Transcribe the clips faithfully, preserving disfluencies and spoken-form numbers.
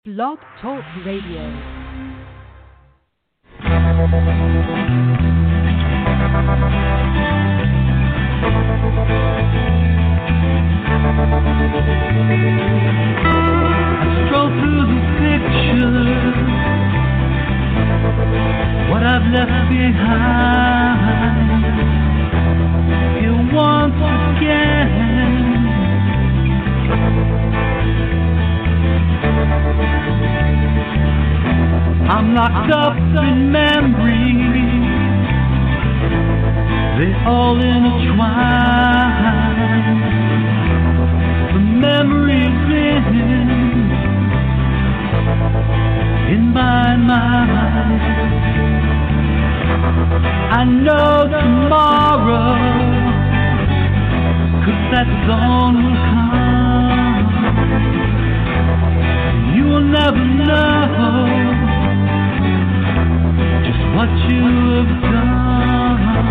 Blog Talk Radio. Stroll through the pictures, what I've left behind. Here once again, I'm locked up in memories, they all intertwine. The memories in in my mind. I know tomorrow, 'cause that dawn will come. You will never know just what you have done.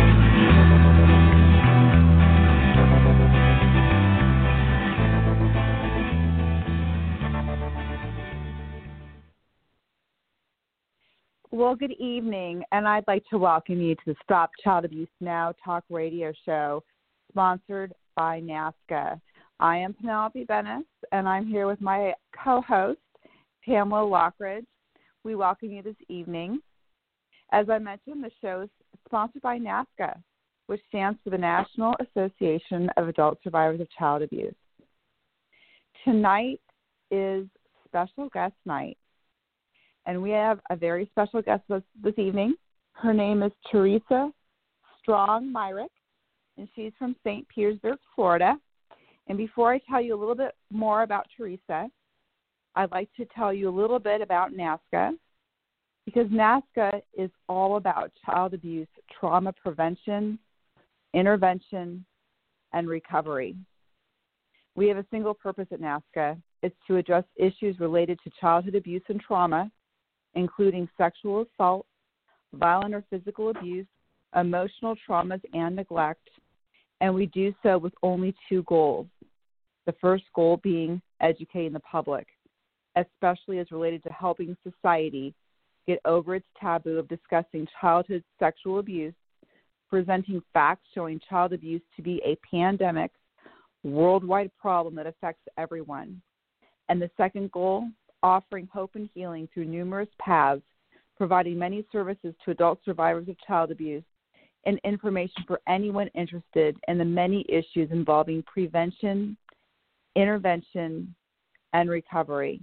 Well, good evening, and I'd like to welcome you to the Stop Child Abuse Now talk radio show, sponsored by NAASCA. I am Penelope Bennis, and I'm here with my co-host, Pamela Lockridge. We welcome you this evening. As I mentioned, the show is sponsored by NAASCA, which stands for the National Association of Adult Survivors of Child Abuse. Tonight is special guest night, and we have a very special guest this, this evening. Her name is Teresa Strong Myrick, and she's from Saint Petersburg, Florida. And before I tell you a little bit more about Teresa, I'd like to tell you a little bit about NAASCA, because NAASCA is all about child abuse, trauma prevention, intervention, and recovery. We have a single purpose at NAASCA. It's to address issues related to childhood abuse and trauma, including sexual assault, violent or physical abuse, emotional traumas, and neglect. And we do so with only two goals. The first goal being educating the public, especially as related to helping society get over its taboo of discussing childhood sexual abuse, presenting facts showing child abuse to be a pandemic, worldwide problem that affects everyone. And the second goal, offering hope and healing through numerous paths, providing many services to adult survivors of child abuse, and information for anyone interested in the many issues involving prevention, intervention, and recovery.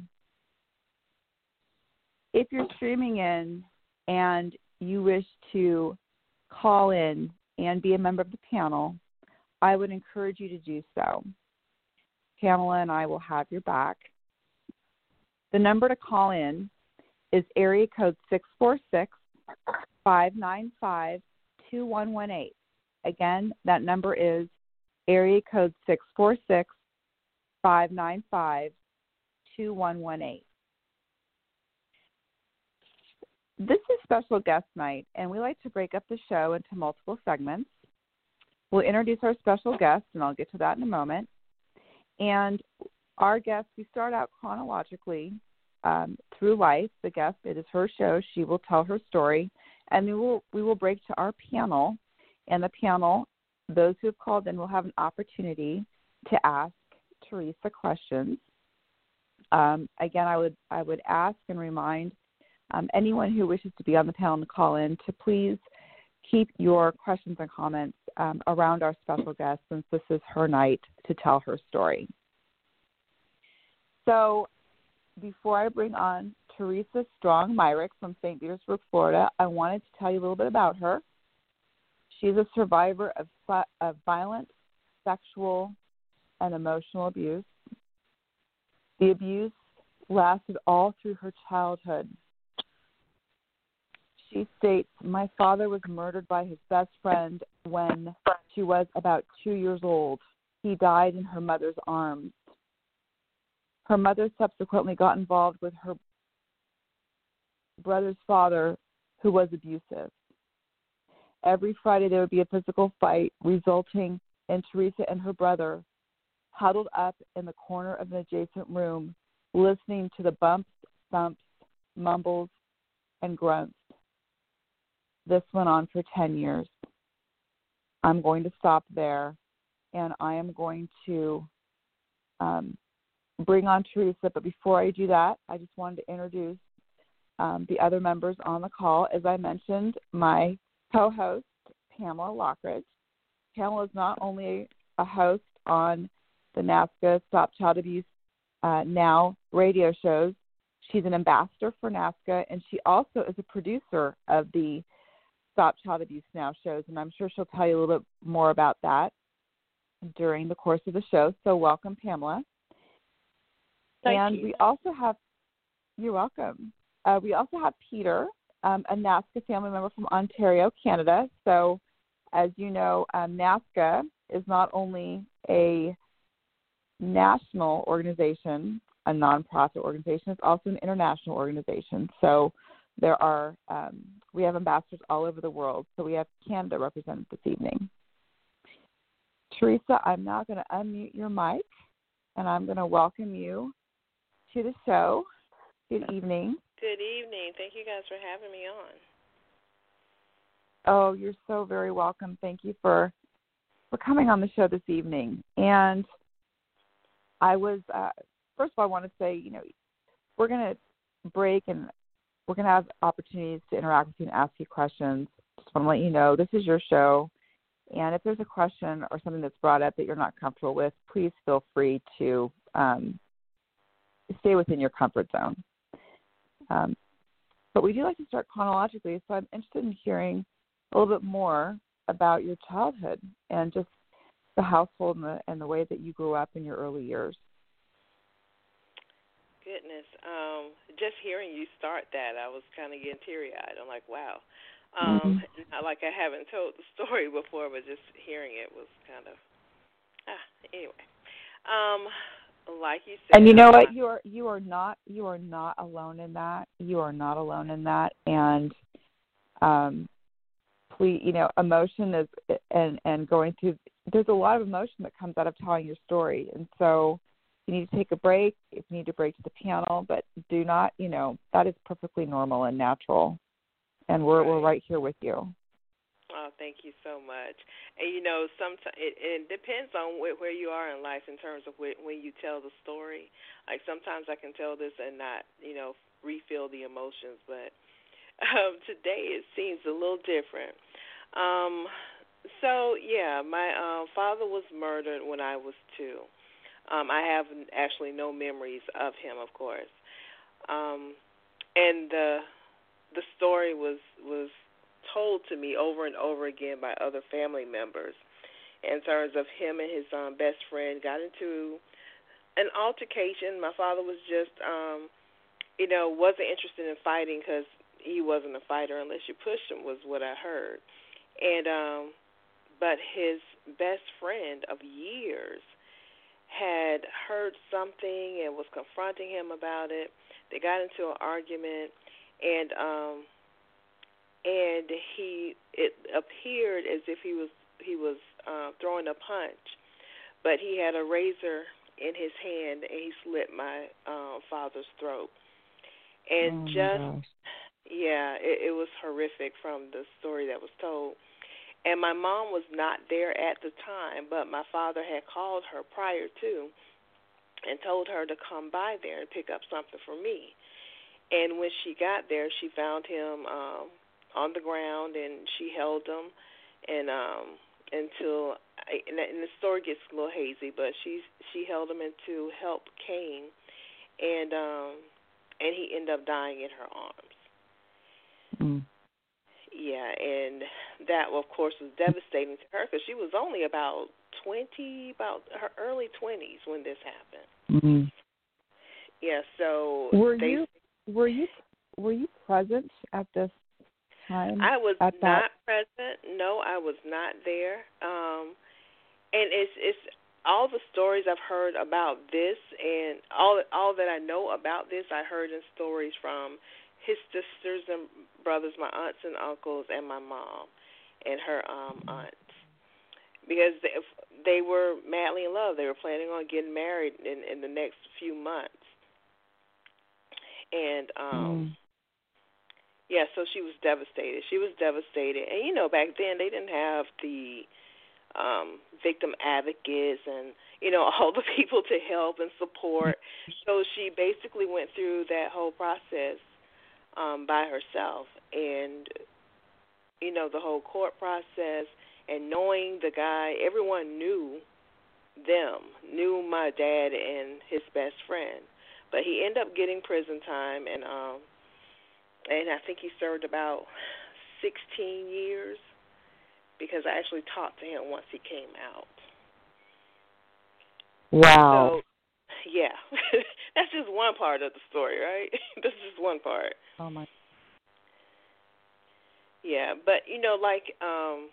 If you're streaming in and you wish to call in and be a member of the panel, I would encourage you to do so. Pamela and I will have your back. The number to call in is area code six four six, five nine five, two one one eight. Again, that number is area code six four six, five nine five, two one one eight. This is special guest night, and we like to break up the show into multiple segments. We'll introduce our special guest, and I'll get to that in a moment. And our guest, we start out chronologically um, through life. The guest, it is her show. She will tell her story. And we will, we will break to our panel. And the panel, those who have called in, will have an opportunity to ask Teresa questions. Um, again, I would I would ask and remind um, anyone who wishes to be on the panel and call in to please keep your questions and comments um, around our special guest, since this is her night to tell her story. So before I bring on Teresa Strong Myrick from Saint Petersburg, Florida, I wanted to tell you a little bit about her. She's a survivor of, of violent, sexual, and emotional abuse. The abuse lasted all through her childhood. She states, "My father was murdered by his best friend when she was about two years old. He died in her mother's arms. Her mother subsequently got involved with her brother's father, who was abusive. Every Friday there would be a physical fight, resulting in Teresa and her brother huddled up in the corner of an adjacent room, listening to the bumps, thumps, mumbles, and grunts. This went on for ten years. I'm going to stop there, and I am going to um, bring on Teresa. But before I do that, I just wanted to introduce um, the other members on the call. As I mentioned, my co-host, Pamela Lockridge. Pamela is not only a host on the NAASCA Stop Child Abuse uh, Now radio shows, she's an ambassador for NAASCA, and she also is a producer of the Stop Child Abuse Now shows, and I'm sure she'll tell you a little bit more about that during the course of the show. So welcome, Pamela. Thank and you. we also have, you're welcome. Uh, we also have Peter, um, a NAASCA family member from Ontario, Canada. So as you know, um, NAASCA is not only a national organization, a nonprofit organization, it's also an international organization. So there are, um, we have ambassadors all over the world. So we have Canada represented this evening. Teresa, I'm now going to unmute your mic, and I'm going to welcome you to the show. Good evening. Good evening. Thank you guys for having me on. Oh, you're so very welcome. Thank you for for coming on the show this evening. And I was, uh, first of all, I want to say, you know, we're going to break and we're going to have opportunities to interact with you and ask you questions. Just want to let you know this is your show. And if there's a question or something that's brought up that you're not comfortable with, please feel free to um, stay within your comfort zone. Um, but we do like to start chronologically, so I'm interested in hearing a little bit more about your childhood and just the household and the, and the way that you grew up in your early years. Goodness. Um, just hearing you start that, I was kind of getting teary-eyed. I'm like, wow. Um, mm-hmm. Not like I haven't told the story before, but just hearing it was kind of, ah, anyway. Um, like you said. And you know what? You are you are not you are not alone in that. You are not alone in that. And um, please, you know, emotion is and and going through. There's a lot of emotion that comes out of telling your story, and so you need to take a break. If you need to break to the piano, but do not, you know, that is perfectly normal and natural. And we're right. we're right here with you. Oh, thank you so much. And, you know, sometimes it, it depends on where, where you are in life in terms of where, when you tell the story. Like sometimes I can tell this and not, you know, refeel the emotions, but um, today it seems a little different. Um, so, yeah, my uh, father was murdered when I was two. Um, I have actually no memories of him, of course. Um, and the the story was was told to me over and over again by other family members in terms of him and his um, best friend got into an altercation. My father was just, um, you know, wasn't interested in fighting because he wasn't a fighter unless you pushed him, was what I heard. And um, but his best friend of years had heard something and was confronting him about it. They got into an argument, and um, and he it appeared as if he was he was uh, throwing a punch, but he had a razor in his hand and he slit my uh, father's throat. And oh just gosh. yeah, it, it was horrific from the story that was told. And my mom was not there at the time, but my father had called her prior to and told her to come by there and pick up something for me. And when she got there, she found him um, on the ground, and she held him, and um, until and the story gets a little hazy, but she she held him until help came, and um, and he ended up dying in her arms. Mm. Yeah, and that, of course, was devastating to her because she was only about twenty, about her early twenties when this happened. Mm-hmm. Yeah, so were they, you were you were you present at this time? I was at not that? present. No, I was not there. Um, and it's it's all the stories I've heard about this, and all all that I know about this, I heard in stories from his sisters and brothers, my aunts and uncles, and my mom and her um, aunts, because they, they were madly in love. They were planning on getting married in, in the next few months. And um, Mm. yeah, so she was devastated. She was devastated, and you know, back then they didn't have the um, victim advocates and you know all the people to help and support. So she basically went through that whole process um, by herself, and you know the whole court process and knowing the guy. Everyone knew them, knew my dad and his best friend, but he ended up getting prison time, and um, and I think he served about sixteen years. Because I actually talked to him once he came out. Wow. So, yeah, that's just one part of the story, right? That's just one part. Oh my. Yeah, but you know, like, um,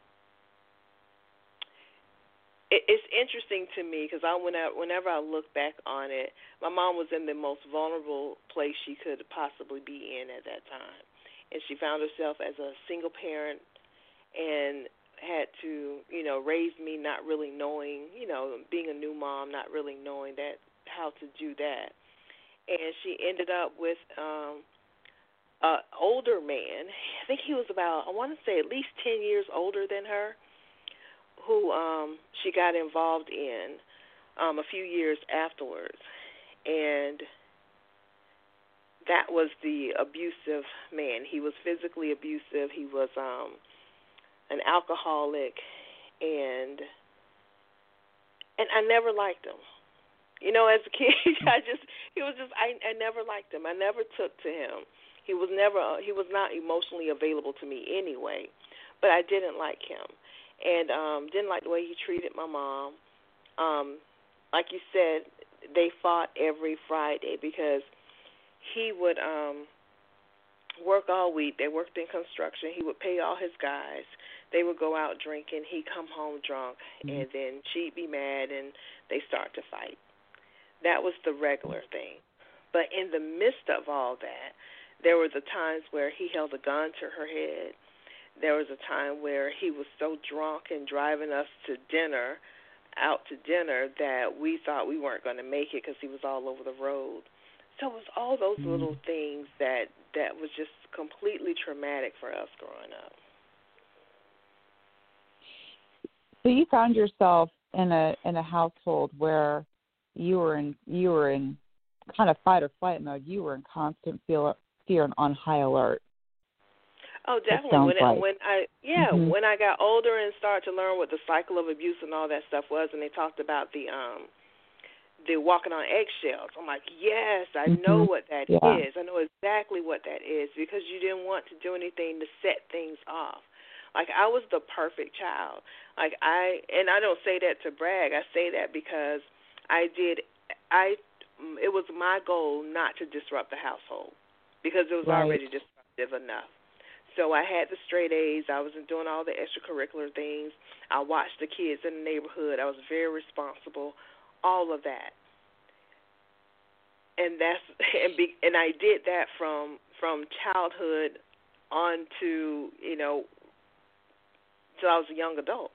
it, it's interesting to me because I, whenever, whenever I look back on it, my mom was in the most vulnerable place she could possibly be in at that time, and she found herself as a single parent. And had to, you know, raise me not really knowing, you know, being a new mom, not really knowing that how to do that. And she ended up with um, an older man. I think he was about, I want to say at least ten years older than her, who um, she got involved in um, a few years afterwards. And that was the abusive man. He was physically abusive. He was um, an alcoholic, and and I never liked him. You know, as a kid, I just he was just I I never liked him. I never took to him. He was never he was not emotionally available to me anyway, but I didn't like him, and um, didn't like the way he treated my mom. Um, like you said, they fought every Friday because he would um, work all week. They worked in construction. He would pay all his guys. They would go out drinking. He'd come home drunk, mm-hmm. and then she'd be mad, and they start to fight. That was the regular thing. But in the midst of all that, there were the times where he held a gun to her head. There was a time where he was so drunk and driving us to dinner, out to dinner, that we thought we weren't going to make it because he was all over the road. So it was all those mm-hmm. little things that, that was just completely traumatic for us growing up. So you found yourself in a in a household where you were in you were in kind of fight or flight mode. You were in constant fear, fear and on high alert. Oh, definitely. When it, like. when I yeah mm-hmm. when I got older and started to learn what the cycle of abuse and all that stuff was, and they talked about the um the walking on eggshells. I'm like, yes, I mm-hmm. know what that yeah. is. I know exactly what that is because you didn't want to do anything to set things off. Like, I was the perfect child. Like, I, and I don't say that to brag. I say that because I did, I, it was my goal not to disrupt the household because it was right. already disruptive enough. So I had the straight A's. I was doing all the extracurricular things. I watched the kids in the neighborhood. I was very responsible, all of that. And that's, and, be, and I did that from, from childhood on to, you know, till I was a young adult.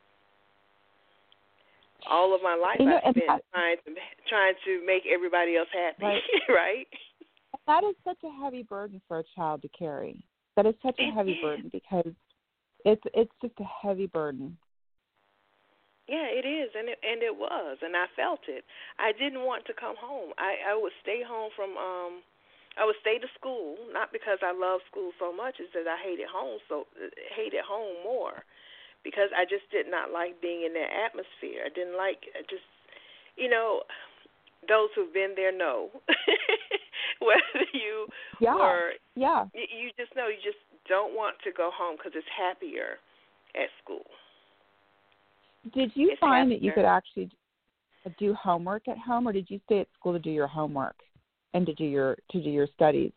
All of my life you know, I've spent that, trying to trying to make everybody else happy, right? right? That is such a heavy burden for a child to carry. That is such a it heavy is. burden because it's it's just a heavy burden. Yeah, it is, and it and it was, and I felt it. I didn't want to come home. I, I would stay home from um I would stay to school, not because I loved school so much, it's that I hated home so hated home more, because I just did not like being in that atmosphere. I didn't like I just, you know, those who've been there know whether you yeah. were yeah you, you just know you just don't want to go home because it's happier at school. Did you it's find happier. that you could actually do homework at home, or did you stay at school to do your homework? And to do your to do your studies?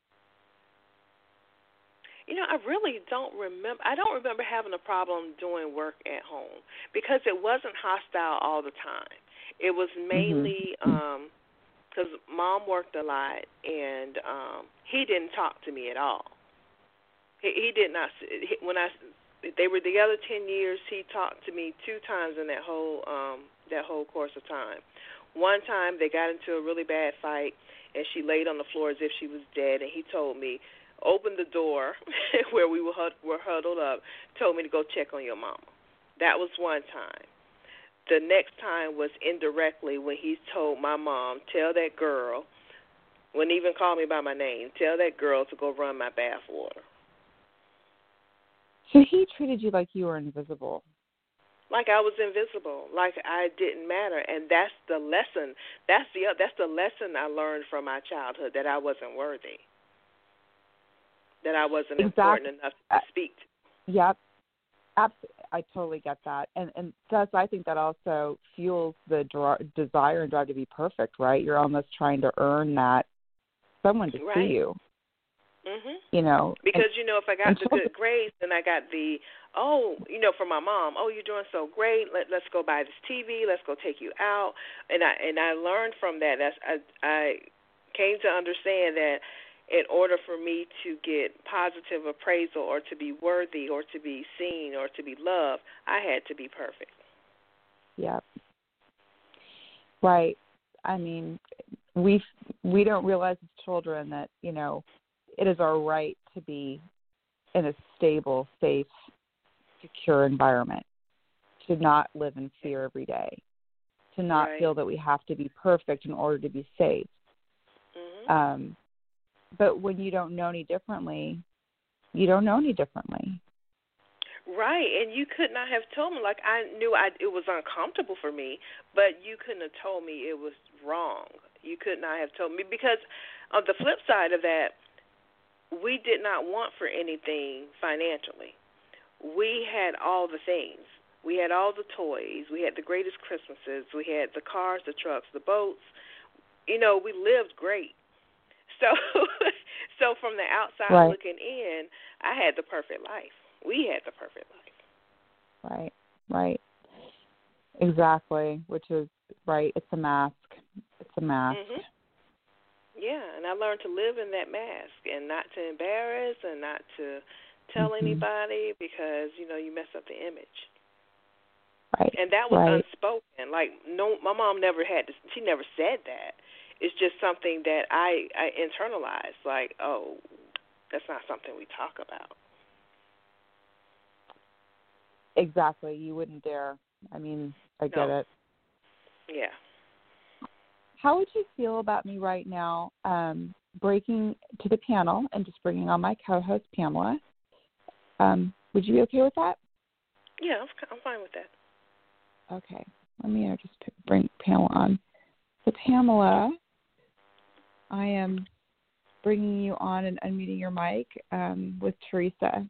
You know, I really don't remember. I don't remember having a problem doing work at home because it wasn't hostile all the time. It was mainly because mm-hmm. um, Mom worked a lot, and um, he didn't talk to me at all. He, he did not. He, when I they were together ten years, he talked to me two times in that whole um, that whole course of time. One time they got into a really bad fight. and she laid on the floor as if she was dead, and he told me, open the door where we were, hud- were huddled up, told me to go check on your mama. That was one time. The next time was indirectly when he told my mom, tell that girl, wouldn't even call me by my name, tell that girl to go run my bath water. So he treated you like you were invisible. Like I was invisible, like I didn't matter, and that's the lesson. That's the that's the lesson I learned from my childhood, that I wasn't worthy, that I wasn't exactly. important enough to speak to. Yep, absolutely. I totally get that, and and thus I think that also fuels the dra- desire and drive to be perfect. Right? You're almost trying to earn that someone to right. see you. Mhm. You know, because and, you know, if I got the good grades, then I got the oh, you know, from my mom. Oh, you're doing so great. Let let's go buy this T V. Let's go take you out. And I and I learned from that. That's, I I came to understand that in order for me to get positive appraisal or to be worthy or to be seen or to be loved, I had to be perfect. Yep. Right. I mean, we we don't realize as children that, you know, it is our right to be in a stable, safe, secure environment, to not live in fear every day, to not right. feel that we have to be perfect in order to be safe. Mm-hmm. Um, but when you don't know any differently, you don't know any differently. Right, and you could not have told me. Like, I knew I, it was uncomfortable for me, but you couldn't have told me it was wrong. You could not have told me, because on the flip side of that, we did not want for anything financially. We had all the things. We had all the toys. We had the greatest Christmases. We had the cars, the trucks, the boats. You know, we lived great. So, so from the outside right. looking in, I had the perfect life. We had the perfect life. Right, right. Exactly, which is, right, it's a mask. It's a mask. Mm-hmm. Yeah, and I learned to live in that mask and not to embarrass and not to tell mm-hmm. anybody, because, you know, you mess up the image. Right. And that was right. unspoken. Like, no, my mom never had to, she never said that. It's just something that I, I internalized, like, oh, that's not something we talk about. Exactly. You wouldn't dare. I mean, I get no. it. Yeah. How would you feel about me right now um, breaking to the panel and just bringing on my co-host, Pamela? Um, would you be okay with that? Yeah, I'm, I'm fine with that. Okay. Let me uh, just bring Pamela on. So, Pamela, I am bringing you on and unmuting your mic um, with Teresa.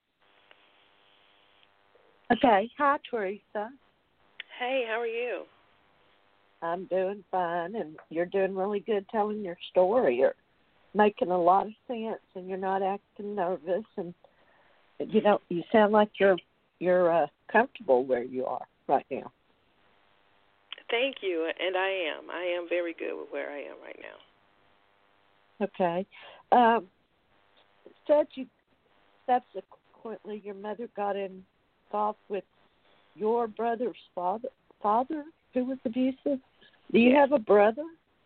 Okay. Hi, Teresa. Hey, how are you? I'm doing fine, and you're doing really good telling your story. You're making a lot of sense, and you're not acting nervous, and you know you sound like you're you're uh, comfortable where you are right now. Thank you, and I am. I am very good with where I am right now. Okay. Um, said you subsequently your mother got involved with your brother's father, father who was abusive. Do you yes. have a brother?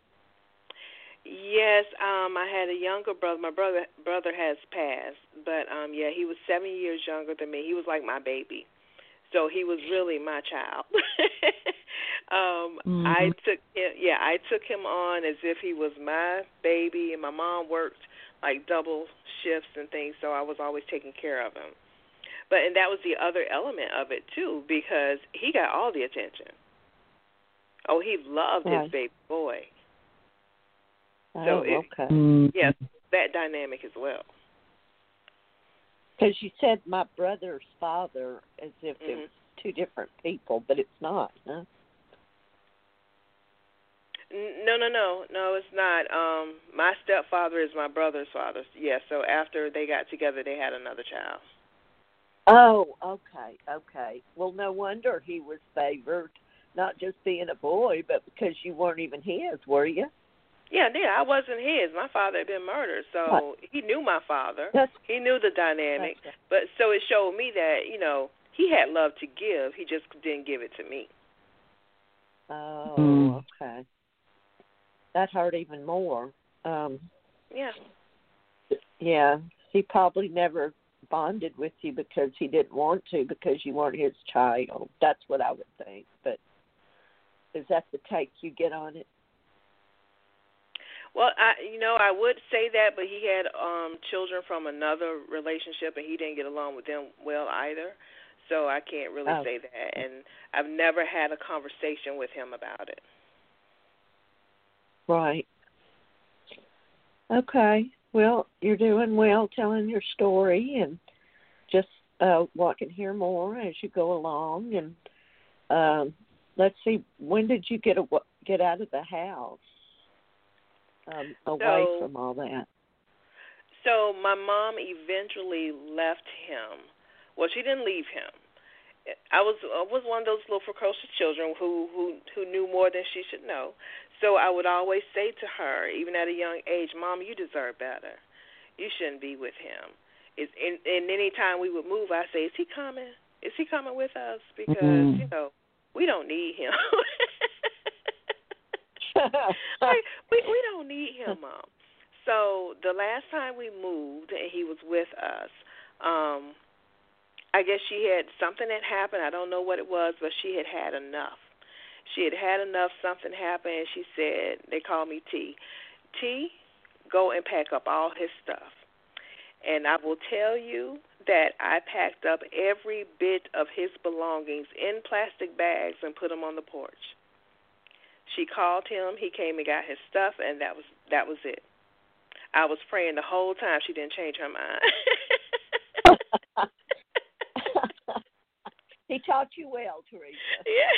Yes, um, I had a younger brother. My brother brother has passed, but um, yeah, he was seven years younger than me. He was like my baby, so he was really my child. um, mm-hmm. I took him, yeah, I took him on as if he was my baby, and my mom worked like double shifts and things, so I was always taking care of him. But and that was the other element of it too, because he got all the attention. Oh, he loved right. his baby boy. Oh, so it, okay. Mm-hmm. Yes, that dynamic as well. Because you said my brother's father as if mm-hmm. it was two different people, but it's not, huh? No, no, no, no, it's not. Um, my stepfather is my brother's father. Yes, yeah, so after they got together, they had another child. Oh, okay, okay. Well, no wonder he was favored, not just being a boy, but because you weren't even his, were you? Yeah, yeah, I wasn't his. My father had been murdered, so what? he knew my father. That's, he knew the dynamic, right. but so it showed me that, you know, he had love to give. He just didn't give it to me. Oh, mm. okay. That hurt even more. Um, yeah. Yeah, he probably never bonded with you because he didn't want to, because you weren't his child. That's what I would think. But is that the take you get on it? Well, I, you know, I would say that, but he had um, children from another relationship, and he didn't get along with them well either. So I can't really oh. say that. And I've never had a conversation with him about it. Right. Okay. Well, you're doing well telling your story, and just uh, want to hear more as you go along. And um, let's see, when did you get a, get out of the house? Um, away so, from all that. So my mom eventually left him. Well, she didn't leave him. I was I was one of those little precocious children who, who, who knew more than she should know. So I would always say to her, even at a young age, Mom, you deserve better. You shouldn't be with him. It's, and, and any time we would move, I say, is he coming? Is he coming with us? Because, mm-hmm. you know, we don't need him. like, we we don't need him, Mom. So the last time we moved and he was with us, um, I guess she had something that happened. I don't know what it was, but she had had enough. She had had enough. Something happened, and she said, they called me T. T, go and pack up all his stuff. And I will tell you that I packed up every bit of his belongings in plastic bags and put them on the porch. She called him. He came and got his stuff, and that was that was it. I was praying the whole time she didn't change her mind. He taught you well, Teresa. Yeah.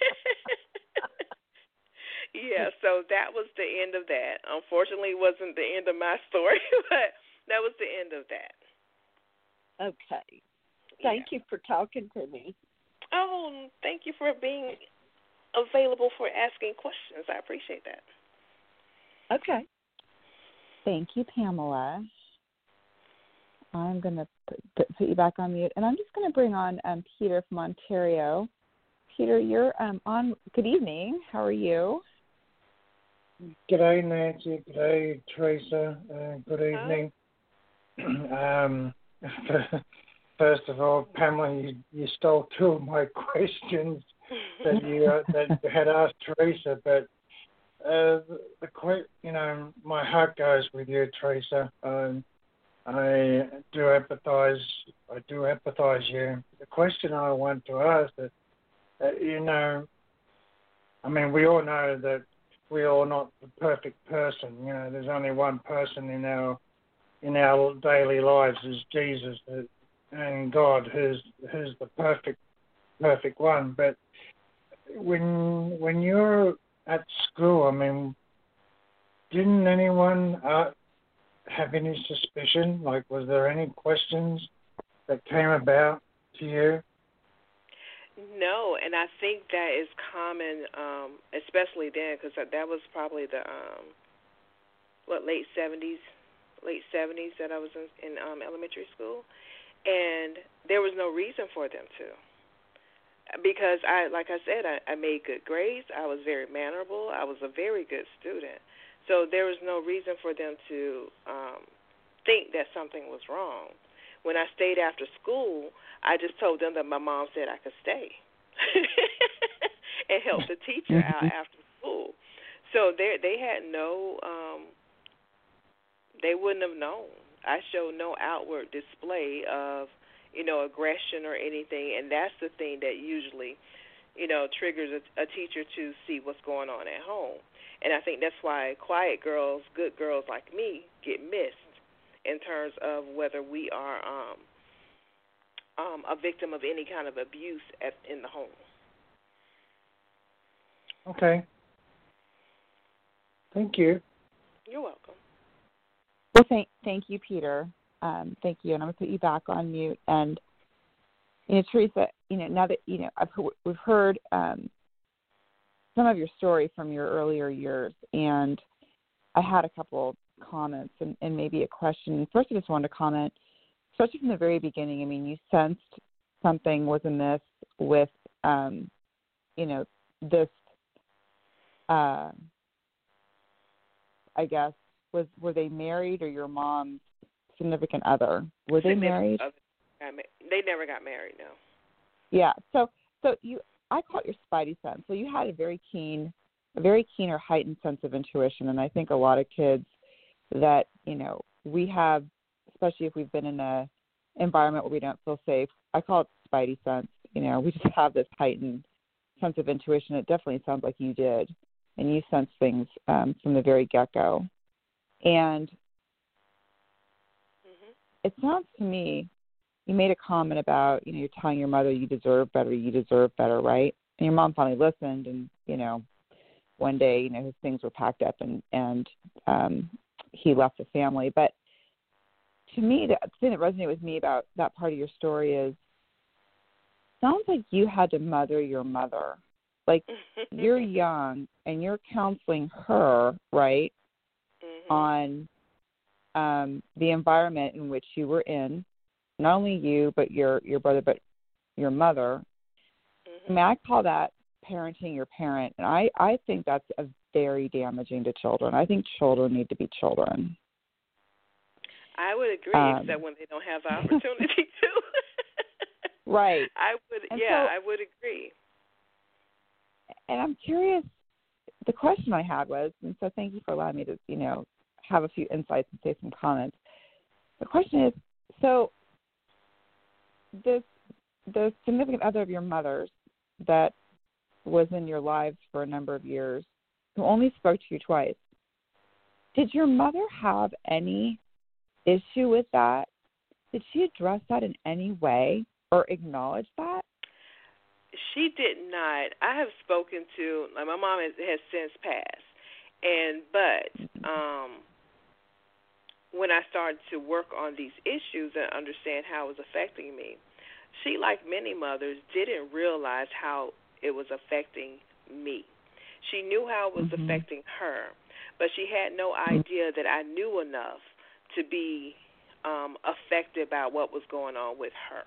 Yeah, so that was the end of that. Unfortunately, it wasn't the end of my story, but that was the end of that. Okay. Thank yeah. you for talking to me. Oh, thank you for being available for asking questions. I appreciate that. Okay. Thank you, Pamela. I'm going to put, put you back on mute, and I'm just going to bring on um, Peter from Ontario. Peter, you're um, on. Good evening. How are you? G'day, Nancy. G'day, Teresa. Uh, good evening. Um, first of all, Pamela, you, you stole two of my questions that you uh, that you had asked Teresa, but uh, the, the you know, my heart goes with you, Teresa. Um, I do empathise. I do empathise you. The question I want to ask that, uh, you know, I mean, we all know that we're all not the perfect person. You know, there's only one person in our in our daily lives is Jesus and God, who's who's the perfect perfect one. But when when you're at school, I mean, didn't anyone uh, have any suspicion? Like, was there any questions that came about to you? No, and I think that is common, um, especially then, because that, that was probably the um, what late seventies, late seventies that I was in, in um, elementary school, and there was no reason for them to, because I, like I said, I, I made good grades. I was very mannerable. I was a very good student, so there was no reason for them to um, think that something was wrong. When I stayed after school, I just told them that my mom said I could stay and help the teacher out after school. So they they had no, um, they wouldn't have known. I showed no outward display of, you know, aggression or anything, and that's the thing that usually, you know, triggers a, a teacher to see what's going on at home. And I think that's why quiet girls, good girls like me, get missed in terms of whether we are um, um, a victim of any kind of abuse at, in the home. Okay. Thank you. You're welcome. Well, thank thank you, Peter. Um, thank you, and I'm going to put you back on mute. And you know, Teresa, you know, now that you know, I've heard, we've heard um, some of your story from your earlier years, and I had a couple comments and, and maybe a question. First, I just wanted to comment, especially from the very beginning. I mean, you sensed something was amiss with, um, you know, this, uh, I guess, was were they married or your mom's significant other? Were they married? They never got married, no. Yeah. So so you I call it your spidey sense. So you had a very keen a very keen or heightened sense of intuition, and I think a lot of kids that, you know, we have, especially if we've been in a environment where we don't feel safe, I call it spidey sense. You know, we just have this heightened sense of intuition. It definitely sounds like you did, and you sense things um, from the very get-go. And mm-hmm. It sounds to me, you made a comment about, you know, you're telling your mother you deserve better, you deserve better, right? And your mom finally listened, and, you know, one day, you know, his things were packed up and, and um, he left the family. But to me, the thing that resonated with me about that part of your story is, sounds like you had to mother your mother. Like, you're young and you're counseling her, right, mm-hmm. on um, the environment in which you were in, not only you, but your, your brother, but your mother. Mm-hmm. I mean, I call that parenting your parent, and I, I think that's a very damaging to children. I think children need to be children. I would agree, um, except when they don't have the opportunity to. Right. I would, and yeah, so, I would agree. And I'm curious, the question I had was, and so thank you for allowing me to, you know, have a few insights and say some comments. The question is, so this, the significant other of your mother's that was in your lives for a number of years, who only spoke to you twice, did your mother have any issue with that? Did she address that in any way or acknowledge that? She did not. I have spoken to, like, my mom has, has since passed, and but um, when I started to work on these issues and understand how it was affecting me, she, like many mothers, didn't realize how it was affecting me. She knew how it was mm-hmm. affecting her, but she had no idea that I knew enough to be um, affected by what was going on with her.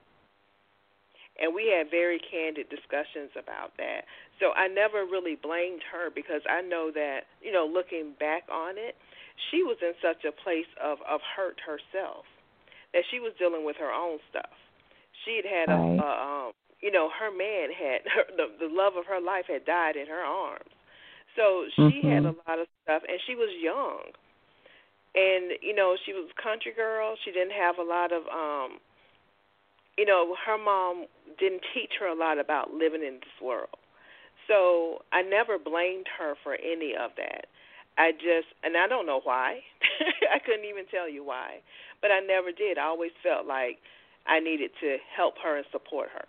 And we had very candid discussions about that. So I never really blamed her, because I know that, you know, looking back on it, she was in such a place of, of hurt herself that she was dealing with her own stuff. She had had right. a, a um, you know, her man had, her, the, the love of her life had died in her arms. So she mm-hmm. had a lot of stuff, and she was young. And, you know, she was a country girl. She didn't have a lot of, um, you know, her mom didn't teach her a lot about living in this world. So I never blamed her for any of that. I just, and I don't know why. I couldn't even tell you why. But I never did. I always felt like I needed to help her and support her.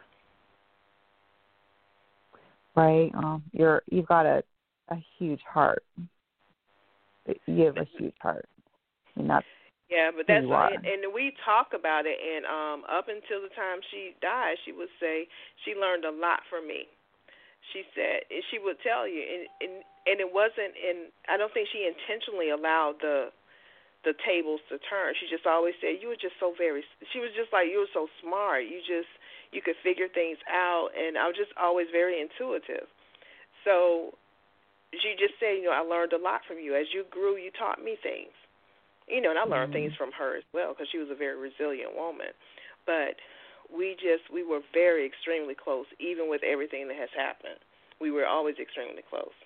Right. Well, you're, you've got a, a huge heart. You have a huge heart. I mean, that's Yeah, but that's and, and we talk about it, and um, up until the time she died, she would say she learned a lot from me. She said, and she would tell you, and, and and it wasn't in. I don't think she intentionally allowed the the tables to turn. She just always said, "You were just so very." She was just like, "You were so smart. You just you could figure things out," and I was just always very intuitive. So she just said, "You know, I learned a lot from you. As you grew, you taught me things." You know, and I learned mm-hmm. things from her as well, because she was a very resilient woman. But we just, we were very extremely close, even with everything that has happened. We were always extremely close.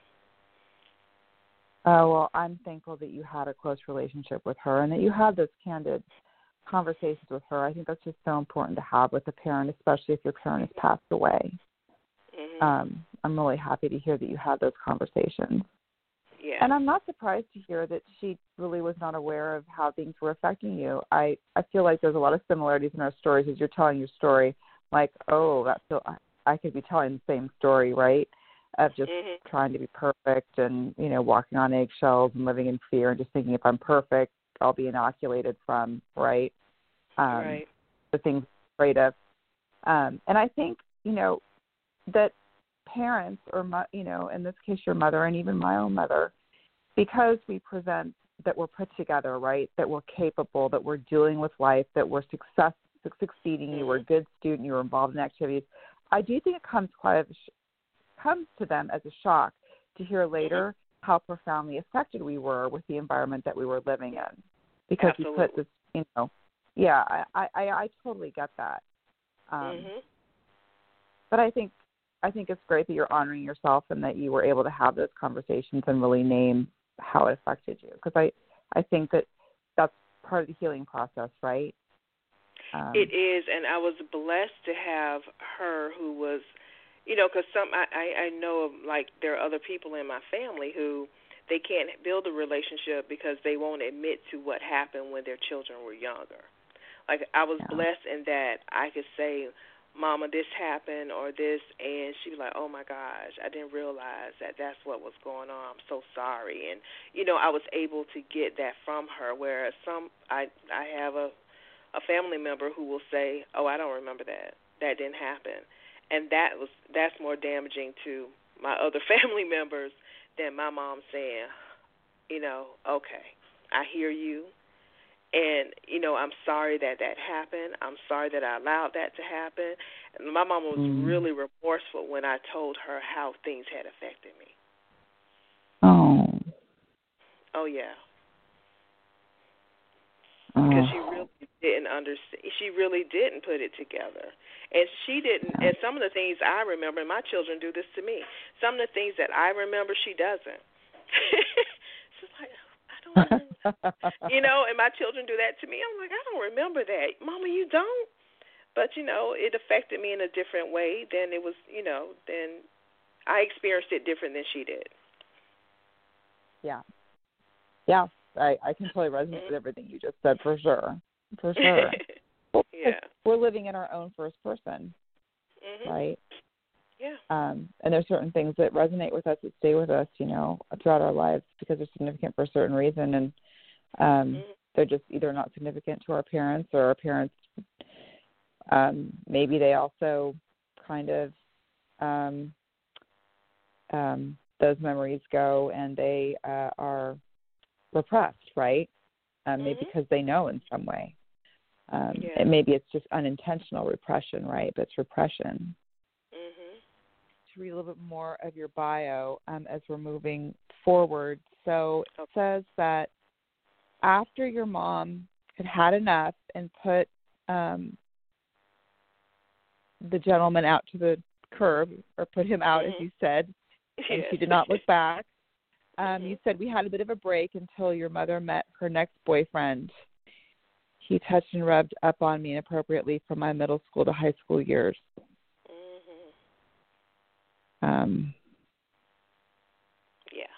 Oh, well, I'm thankful that you had a close relationship with her and that you had those candid conversations with her. I think that's just so important to have with a parent, especially if your parent has passed away. Mm-hmm. Um, I'm really happy to hear that you had those conversations. Yeah. And I'm not surprised to hear that she really was not aware of how things were affecting you. I, I feel like there's a lot of similarities in our stories as you're telling your story. Like, oh, that feel, I, I could be telling the same story, right, of just mm-hmm. trying to be perfect and, you know, walking on eggshells and living in fear and just thinking if I'm perfect, I'll be inoculated from, right, um, right. the things I'm afraid of. Um, and I think, you know, that parents or, you know, in this case your mother and even my own mother, because we present that we're put together, right, that we're capable, that we're dealing with life, that we're success, succeeding, mm-hmm. you were a good student, you were involved in activities, I do think it comes quite a, comes to them as a shock to hear later how profoundly affected we were with the environment that we were living in, because Absolutely. we put this, you know, yeah, I, I, I totally get that. Um, mhm. But I think, I think it's great that you're honoring yourself and that you were able to have those conversations and really name how it affected you. Because I, I think that that's part of the healing process, right? Um, It is, and I was blessed to have her who was, you know, because some I, I, I know of, like, there are other people in my family who they can't build a relationship because they won't admit to what happened when their children were younger. Like, I was yeah. blessed in that I could say, Mama, this happened or this, and she was like, oh, my gosh, I didn't realize that that's what was going on. I'm so sorry. And, you know, I was able to get that from her, whereas some, I, I have a, a family member who will say, oh, I don't remember that. That didn't happen. And that was that's more damaging to my other family members than my mom saying, you know, okay, I hear you. And, you know, I'm sorry that that happened. I'm sorry that I allowed that to happen. And my mom was Mm. really remorseful when I told her how things had affected me. Oh. Oh, yeah. Oh. Because she really didn't understand. She really didn't put it together. And she didn't. And some of the things I remember, and my children do this to me, some of the things that I remember, she doesn't. She's like, I don't remember. You know, and my children do that to me. I'm like, I don't remember that. Mama, you don't? But, you know, it affected me in a different way than it was, you know, than I experienced it different than she did. Yeah. Yeah. I, I can totally resonate mm-hmm. with everything you just said, for sure. For sure. Yeah. We're living in our own first person, mm-hmm. right? Yeah. Um, and there's certain things that resonate with us, that stay with us, you know, throughout our lives because they're significant for a certain reason. And um, mm-hmm. they're just either not significant to our parents, or our parents, um, maybe they also kind of, um, um, those memories go and they uh, are repressed, right? Um, maybe mm-hmm. because they know in some way. Um, yeah. and maybe it's just unintentional repression, right? But it's repression. Mm-hmm. To read a little bit more of your bio um, as we're moving forward. So it okay. says that after your mom had had enough and put um, the gentleman out to the curb, or put him out, mm-hmm. as you said, and yes. she did not look back. Um, mm-hmm. You said we had a bit of a break until your mother met her next boyfriend. He touched and rubbed up on me inappropriately from my middle school to high school years. Mm-hmm. Um, yeah.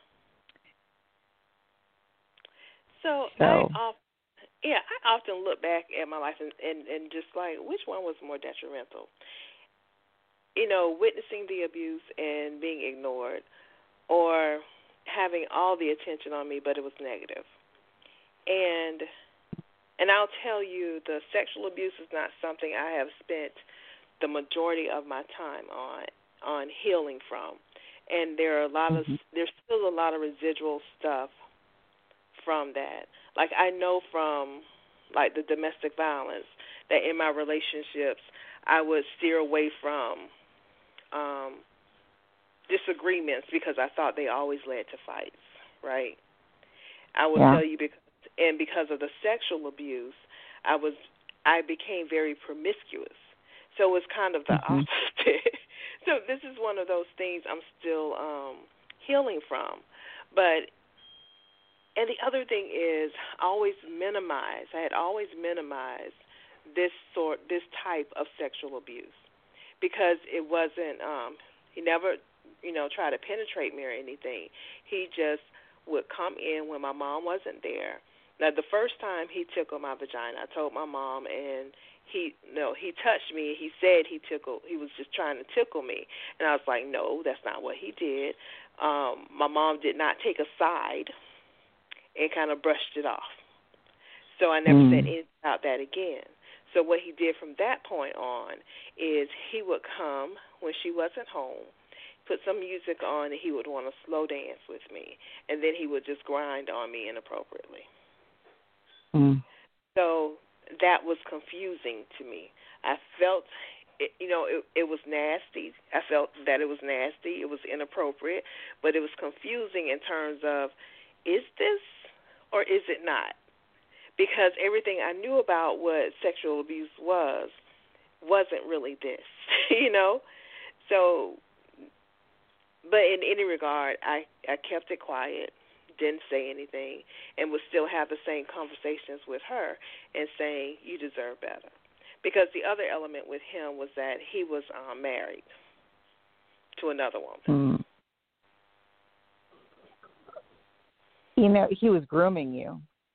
So, so I often, yeah, I often look back at my life and, and, and just like, which one was more detrimental? You know, witnessing the abuse and being ignored, or having all the attention on me, but it was negative. And and I'll tell you, the sexual abuse is not something I have spent the majority of my time on on healing from. And there are a lot mm-hmm. of there's still a lot of residual stuff from that. Like, I know from like the domestic violence that in my relationships I would steer away from um, disagreements because I thought they always led to fights, right? I will yeah. tell you, because and because of the sexual abuse, I was I became very promiscuous. So it's kind of the mm-hmm. opposite. So this is one of those things I'm still um, healing from. But and the other thing is, I always minimize. I had always minimized this sort, this type of sexual abuse, because it wasn't. Um, he never, you know, tried to penetrate me or anything. He just would come in when my mom wasn't there. Now, the first time he tickled my vagina, I told my mom, and he, no, he touched me. He said he tickled. He was just trying to tickle me, and I was like, no, that's not what he did. Um, my mom did not take a side and kind of brushed it off. So I never mm. said anything about that again. So what he did from that point on is he would come when she wasn't home, put some music on, and he would want to slow dance with me, and then he would just grind on me inappropriately. Mm. So that was confusing to me. I felt it, you know, it, it was nasty. I felt that it was nasty. It was inappropriate, but it was confusing in terms of, is this or is it not? Because everything I knew about what sexual abuse was wasn't really this, you know? So, but in any regard, I, I kept it quiet, didn't say anything, and would still have the same conversations with her and saying, you deserve better. Because the other element with him was that he was um, married to another woman. Mm. You know, he was grooming you.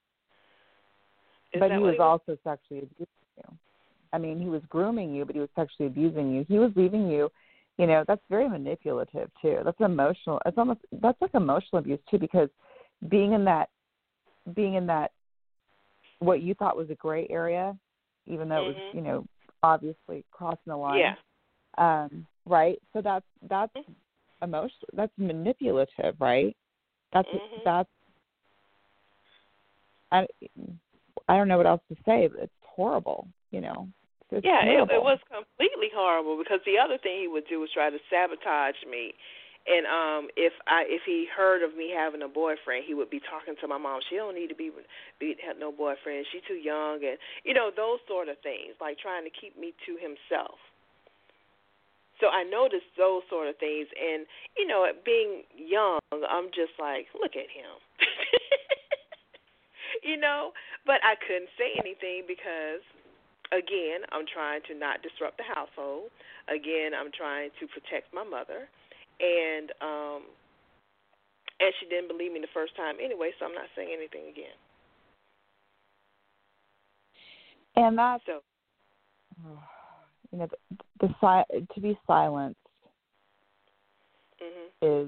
Is but that he what was he was? also sexually abusing you. I mean, he was grooming you, but he was sexually abusing you. He was leaving you, you know, that's very manipulative too. That's emotional. It's almost, that's like emotional abuse too, because being in that, being in that, what you thought was a gray area, even though mm-hmm. it was, you know, obviously crossing the line. Yeah. Um, right. So that's, that's mm-hmm. emotional. That's manipulative, right? That's, mm-hmm. that's, I, I don't know what else to say, but it's horrible, you know. It's yeah, it, it was completely horrible because the other thing he would do was try to sabotage me. And um, if I if he heard of me having a boyfriend, he would be talking to my mom. She don't need to be, be have no boyfriend. She's too young, and you know those sort of things, like trying to keep me to himself. So I noticed those sort of things, and you know, being young, I'm just like, look at him, you know. But I couldn't say anything because, again, I'm trying to not disrupt the household. Again, I'm trying to protect my mother. And um, and she didn't believe me the first time anyway, so I'm not saying anything again. And that's, so, you know, the, the to be silenced mm-hmm. is,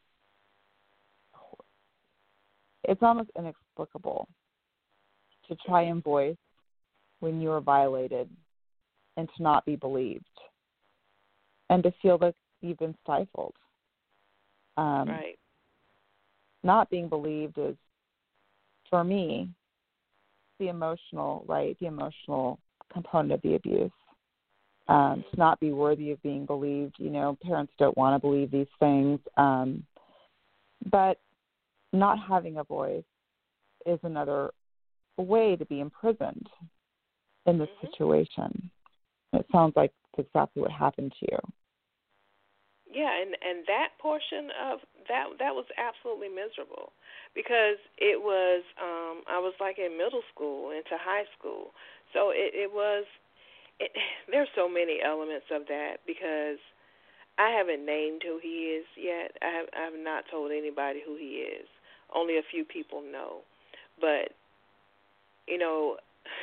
it's almost inexplicable to try and voice when you are violated and to not be believed and to feel that you've been stifled. Um, right. Not being believed is, for me, the emotional, right, the emotional component of the abuse. Um, to not be worthy of being believed. You know, parents don't want to believe these things. Um, but not having a voice is another way to be imprisoned in this mm-hmm. situation. It sounds like it's exactly what happened to you. Yeah, and, and that portion of that that was absolutely miserable because it was um, I was like in middle school into high school, so it, it was. It, there's so many elements of that because I haven't named who he is yet. I have, I have not told anybody who he is. Only a few people know, but you know,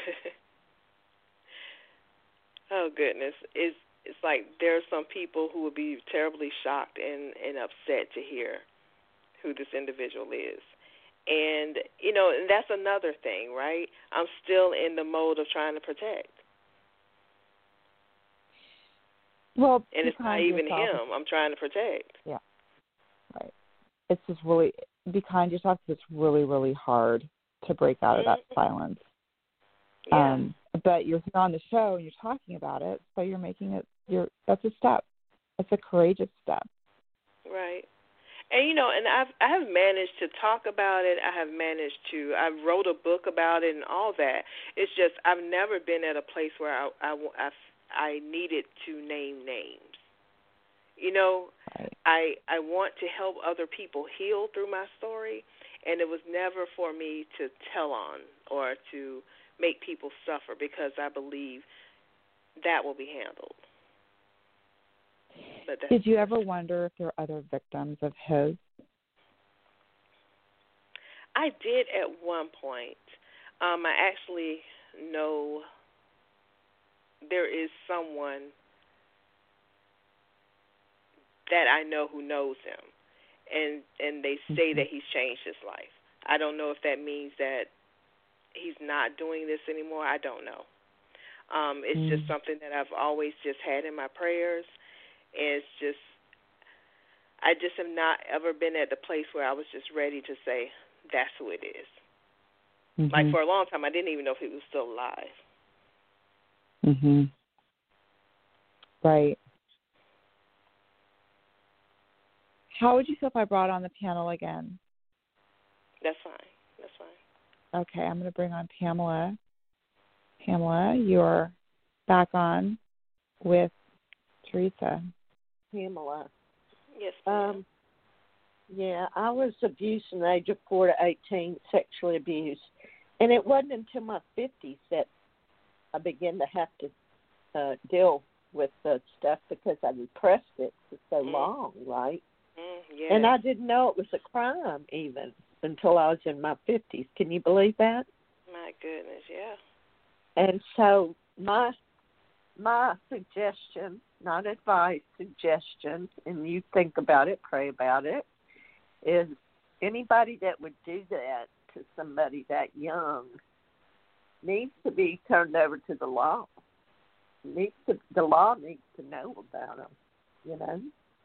oh goodness, it's. It's like there are some people who would be terribly shocked and, and upset to hear who this individual is. And, you know, and that's another thing, right? I'm still in the mode of trying to protect. Well, and it's not even yourself. him I'm trying to protect. Yeah, right. It's just really, be kind to yourself because it's really, really hard to break out of that mm-hmm. silence. Yeah. Um, but you're here on the show and you're talking about it, so you're making it. You're that's a step. It's a courageous step. Right. And you know, and I've I have managed to talk about it. I have managed to. I wrote a book about it and all that. It's just I've never been at a place where I I, I, I needed to name names. You know, right. I I want to help other people heal through my story, and it was never for me to tell on or to make people suffer because I believe that will be handled. But did you ever wonder if there are other victims of his? I did at one point. Um, I actually know there is someone that I know who knows him, and and they say mm-hmm. that he's changed his life. I don't know if that means that he's not doing this anymore. I don't know. Um, it's mm. just something that I've always just had in my prayers. And it's just, I just have not ever been at the place where I was just ready to say, that's who it is. Mm-hmm. Like for a long time, I didn't even know if he was still alive. Mhm. Right. How would you feel if I brought on the panel again? That's fine. That's fine. Okay, I'm going to bring on Pamela. Pamela, you're back on with Teresa. Pamela. Yes, ma'am. Um, yeah, I was abused from the age of four to eighteen, sexually abused. And it wasn't until my fifties that I began to have to uh, deal with the stuff because I repressed it for so Mm. long, right? Mm, yeah. And I didn't know it was a crime even until I was in my fifties. Can you believe that? My goodness, yeah. And so my my suggestion, not advice, suggestion, and you think about it, pray about it, is anybody that would do that to somebody that young needs to be turned over to the law. Needs to, the law needs to know about them, you know.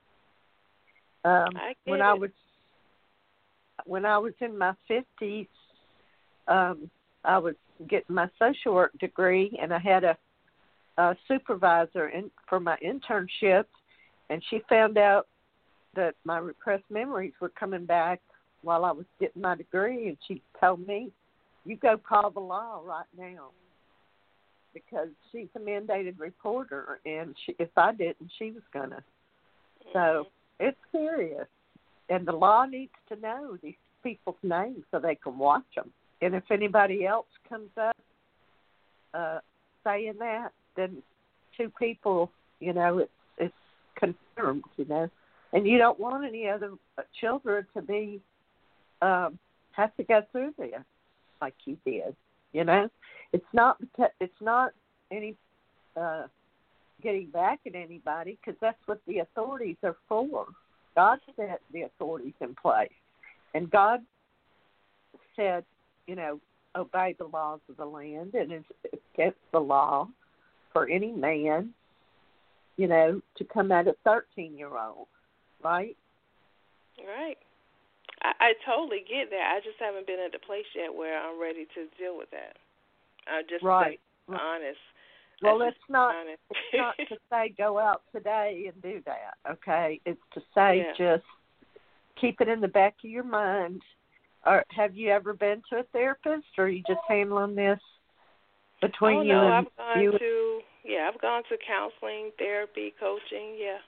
Um, I get when it. I was when I was in my fifties, um, I was getting my social work degree, and I had a, a supervisor in, for my internship, and she found out that my repressed memories were coming back while I was getting my degree, and she told me, "You go call the law right now," because she's a mandated reporter, and she, if I didn't, she was gonna. Mm-hmm. So it's serious, and the law needs to know these people's names so they can watch them. And if anybody else comes up uh, saying that, then two people, you know, it's it's confirmed, you know. And you don't want any other children to be um, have to go through this like you did, you know. It's not it's not any uh, getting back at anybody, because that's what the authorities are for. God set the authorities in place, and God said, you know, obey the laws of the land, and it's against the law for any man, you know, to come at a thirteen-year-old, right? Right. I, I totally get that. I just haven't been at the place yet where I'm ready to deal with that. I'm just right. honest. Well, I'm it's not honest. it's not to say go out today and do that, okay? It's to say yeah. just keep it in the back of your mind. Or have you ever been to a therapist, or are you just handling this between oh, you no, and I've gone you? to yeah, I've gone to counseling, therapy, coaching. Yeah,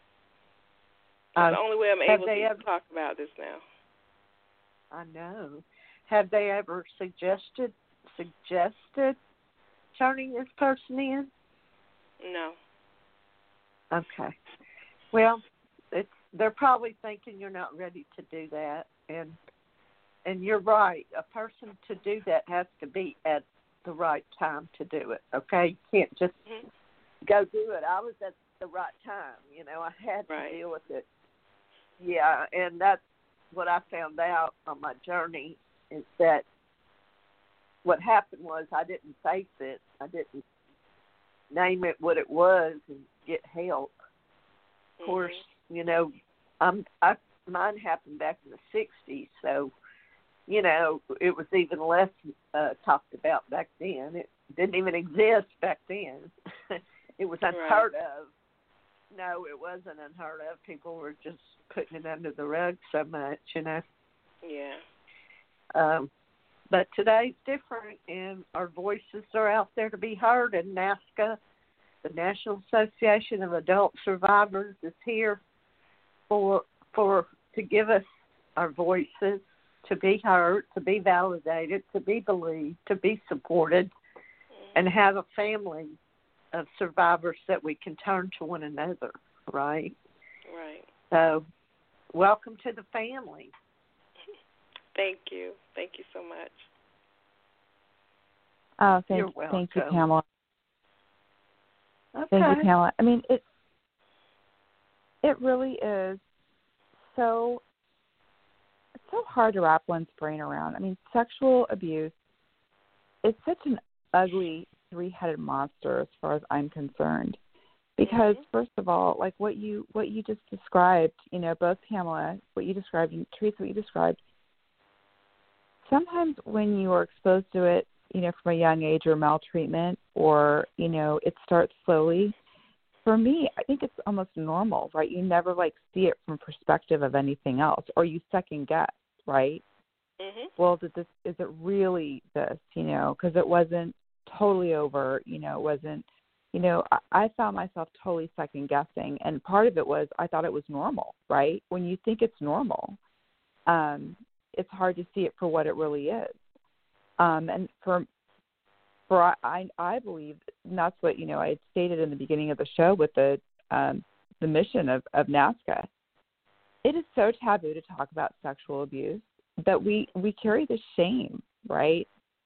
Uh, that's the only way I'm able to ever, talk about this now. I know. Have they ever suggested suggested turning this person in? No. Okay. Well, it's they're probably thinking you're not ready to do that, and and you're right. A person to do that has to be at the right time to do it. Okay, you can't just mm-hmm. go do it. I was at the right time. You know, I had right. to deal with it. Yeah, and that's what I found out on my journey, is that what happened was I didn't face it. I didn't name it what it was and get help. Of course, mm-hmm. you know, I'm, I, mine happened back in the sixties, so, you know, it was even less uh, talked about back then. It didn't even exist back then. It was unheard right. of. No, it wasn't unheard of. People were just putting it under the rug so much, you know. Yeah. Um, but today's different, and our voices are out there to be heard, and NAASCA, the National Association of Adult Survivors, is here for for to give us our voices, to be heard, to be validated, to be believed, to be supported, mm-hmm. and have a family of survivors that we can turn to one another, right? Right. So, welcome to the family. Thank you. Thank you so much. Oh, thank, You're welcome. thank you, Pamela. Okay. Thank you, Pamela. I mean, it it really is so it's so hard to wrap one's brain around. I mean, sexual abuse is such an ugly three-headed monster as far as I'm concerned. Because mm-hmm. first of all, like what you what you just described, you know, both Pamela, what you described, and Teresa, what you described, sometimes when you are exposed to it, you know, from a young age or maltreatment, or, you know, it starts slowly, for me, I think it's almost normal, right? You never like see it from perspective of anything else, or you second guess, right? Mhm. Well, did this is it really this? You know, because it wasn't totally over. You know, it wasn't. You know, I, I found myself totally second guessing, and part of it was I thought it was normal, right? When you think it's normal, um, it's hard to see it for what it really is. Um, and for for I I believe, and that's what you know I had stated in the beginning of the show with the um, the mission of, of NAASCA. It is so taboo to talk about sexual abuse that we, we carry the shame, right?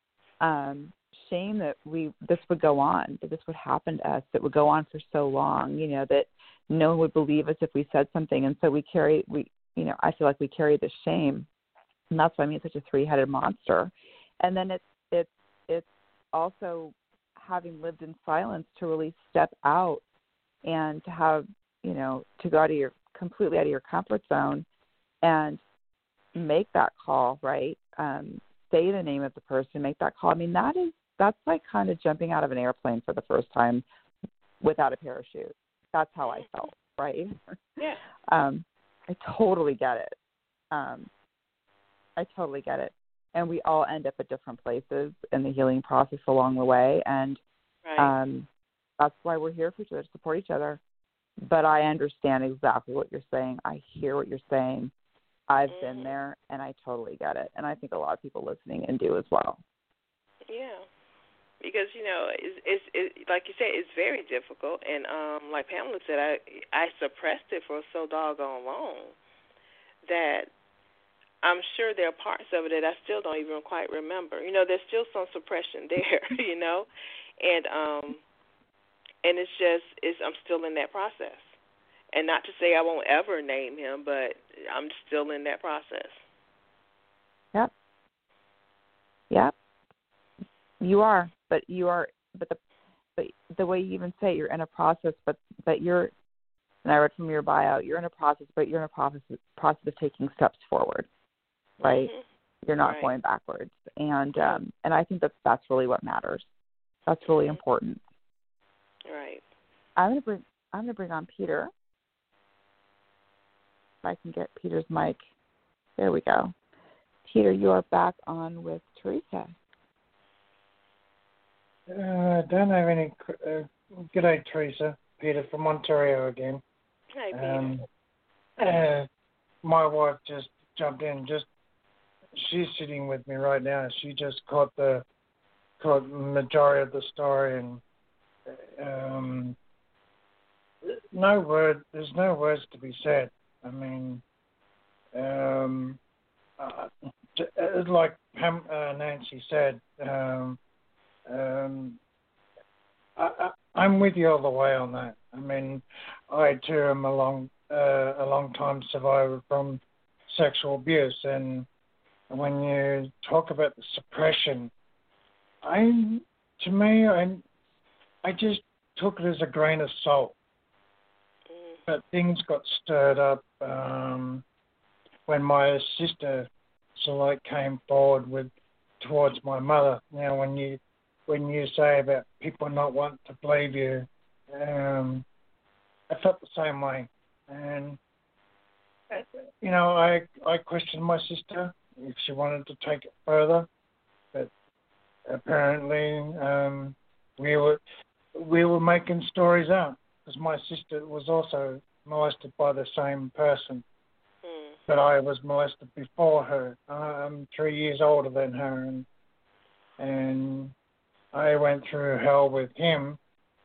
Um, shame that we this would go on, that this would happen to us, that would go on for so long, you know, that no one would believe us if we said something. And so we carry, we you know, I feel like we carry the shame. And that's why I mean it's such a three-headed monster. And then it's, it's, it's also having lived in silence to really step out and to have, you know, to go out of your, completely out of your comfort zone and make that call, right? Um, say the name of the person, make that call. I mean, that is, that's like kind of jumping out of an airplane for the first time without a parachute. That's how I felt, right? Yeah. um, I totally get it. Um, I totally get it. And we all end up at different places in the healing process along the way. And right. um, that's why we're here for each other, to support each other. But I understand exactly what you're saying. I hear what you're saying. I've mm-hmm. been there, and I totally get it. And I think a lot of people listening and do as well. Yeah. Because, you know, it's, it's it, like you said, it's very difficult. And um, like Pamela said, I, I suppressed it for so doggone long that I'm sure there are parts of it that I still don't even quite remember. You know, there's still some suppression there, you know. And um, and it's just, it's, I'm still in that process. And not to say I won't ever name him, but I'm still in that process. Yep. Yep. You are, but you are, but the, but the way you even say it, you're in a process, but but you're, and I read from your bio, you're in a process, but you're in a process process of taking steps forward, right? Mm-hmm. You're not right. going backwards, and um, and I think that that's really what matters. That's really mm-hmm. important. Right. I'm gonna bring I'm gonna bring on Peter. If I can get Peter's mic. There we go. Peter, you are back on with Teresa. Uh, I don't have any. Uh, G'day, Teresa. Peter from Ontario again. Hi, Peter. Um, uh, my wife just jumped in. Just she's sitting with me right now. She just caught the caught the majority of the story, and um, no word. There's no words to be said. I mean, um, uh, like Pam, uh, Nancy said, um, um, I, I, I'm with you all the way on that. I mean, I too am a long, uh, a long time survivor from sexual abuse, and when you talk about the suppression, I, to me, I, I just took it as a grain of salt. But things got stirred up um, when my sister, Salite, came forward with towards my mother. Now, when you when you say about people not wanting to believe you, um, I felt the same way. And you know, I I questioned my sister if she wanted to take it further, but apparently um, we were we were making stories up. Because my sister was also molested by the same person, hmm. but I was molested before her. I'm three years older than her, and and I went through hell with him.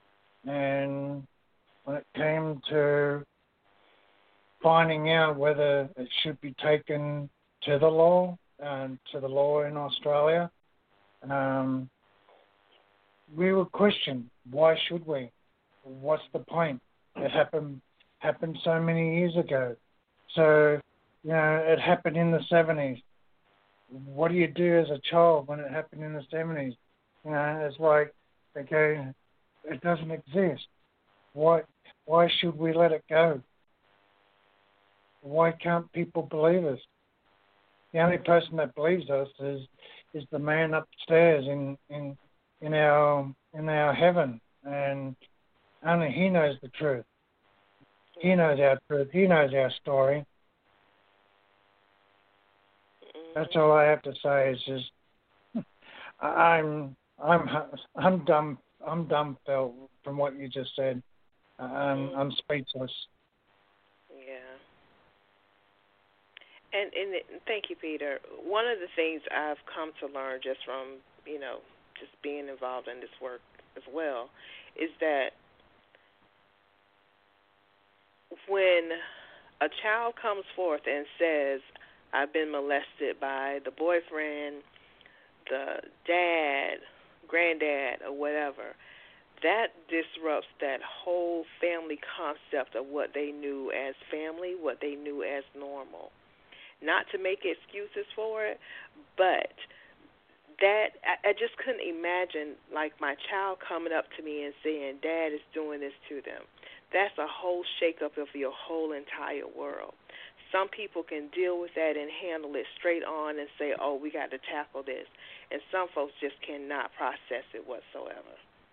And when it came to finding out whether it should be taken to the law and to the law in Australia, um, we were questioned. Why should we? What's the point? It happened happened so many years ago. So, you know, it happened in the seventies. What do you do as a child when it happened in the seventies? You know, it's like, okay, it doesn't exist. Why why should we let it go? Why can't people believe us? The only person that believes us is is the man upstairs in in in our in our heaven. And only he knows the truth. He knows our truth. He knows our story. That's all I have to say. Is just I'm I'm I'm dumb I'm dumbfounded from what you just said. I'm I'm speechless. Yeah. And and it, thank you, Peter. One of the things I've come to learn just from you know just being involved in this work as well is that when a child comes forth and says, I've been molested by the boyfriend, the dad, granddad, or whatever, that disrupts that whole family concept of what they knew as family, what they knew as normal. Not to make excuses for it, but that I, I just couldn't imagine, like, my child coming up to me and saying, Dad is doing this to them. That's a whole shakeup of your whole entire world. Some people can deal with that and handle it straight on and say, oh, we got to tackle this. And some folks just cannot process it whatsoever.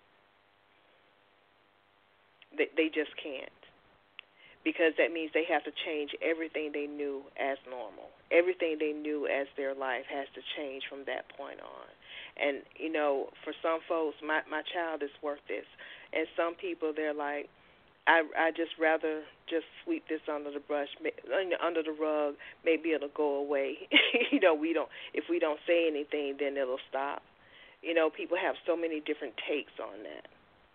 They, they just can't. Because that means they have to change everything they knew as normal. Everything they knew as their life has to change from that point on. And, you know, for some folks, my, my child is worth this. And some people, they're like, I I just rather just sweep this under the brush, under the rug. Maybe it'll go away. you know, we don't. If we don't say anything, then it'll stop. You know, people have so many different takes on that.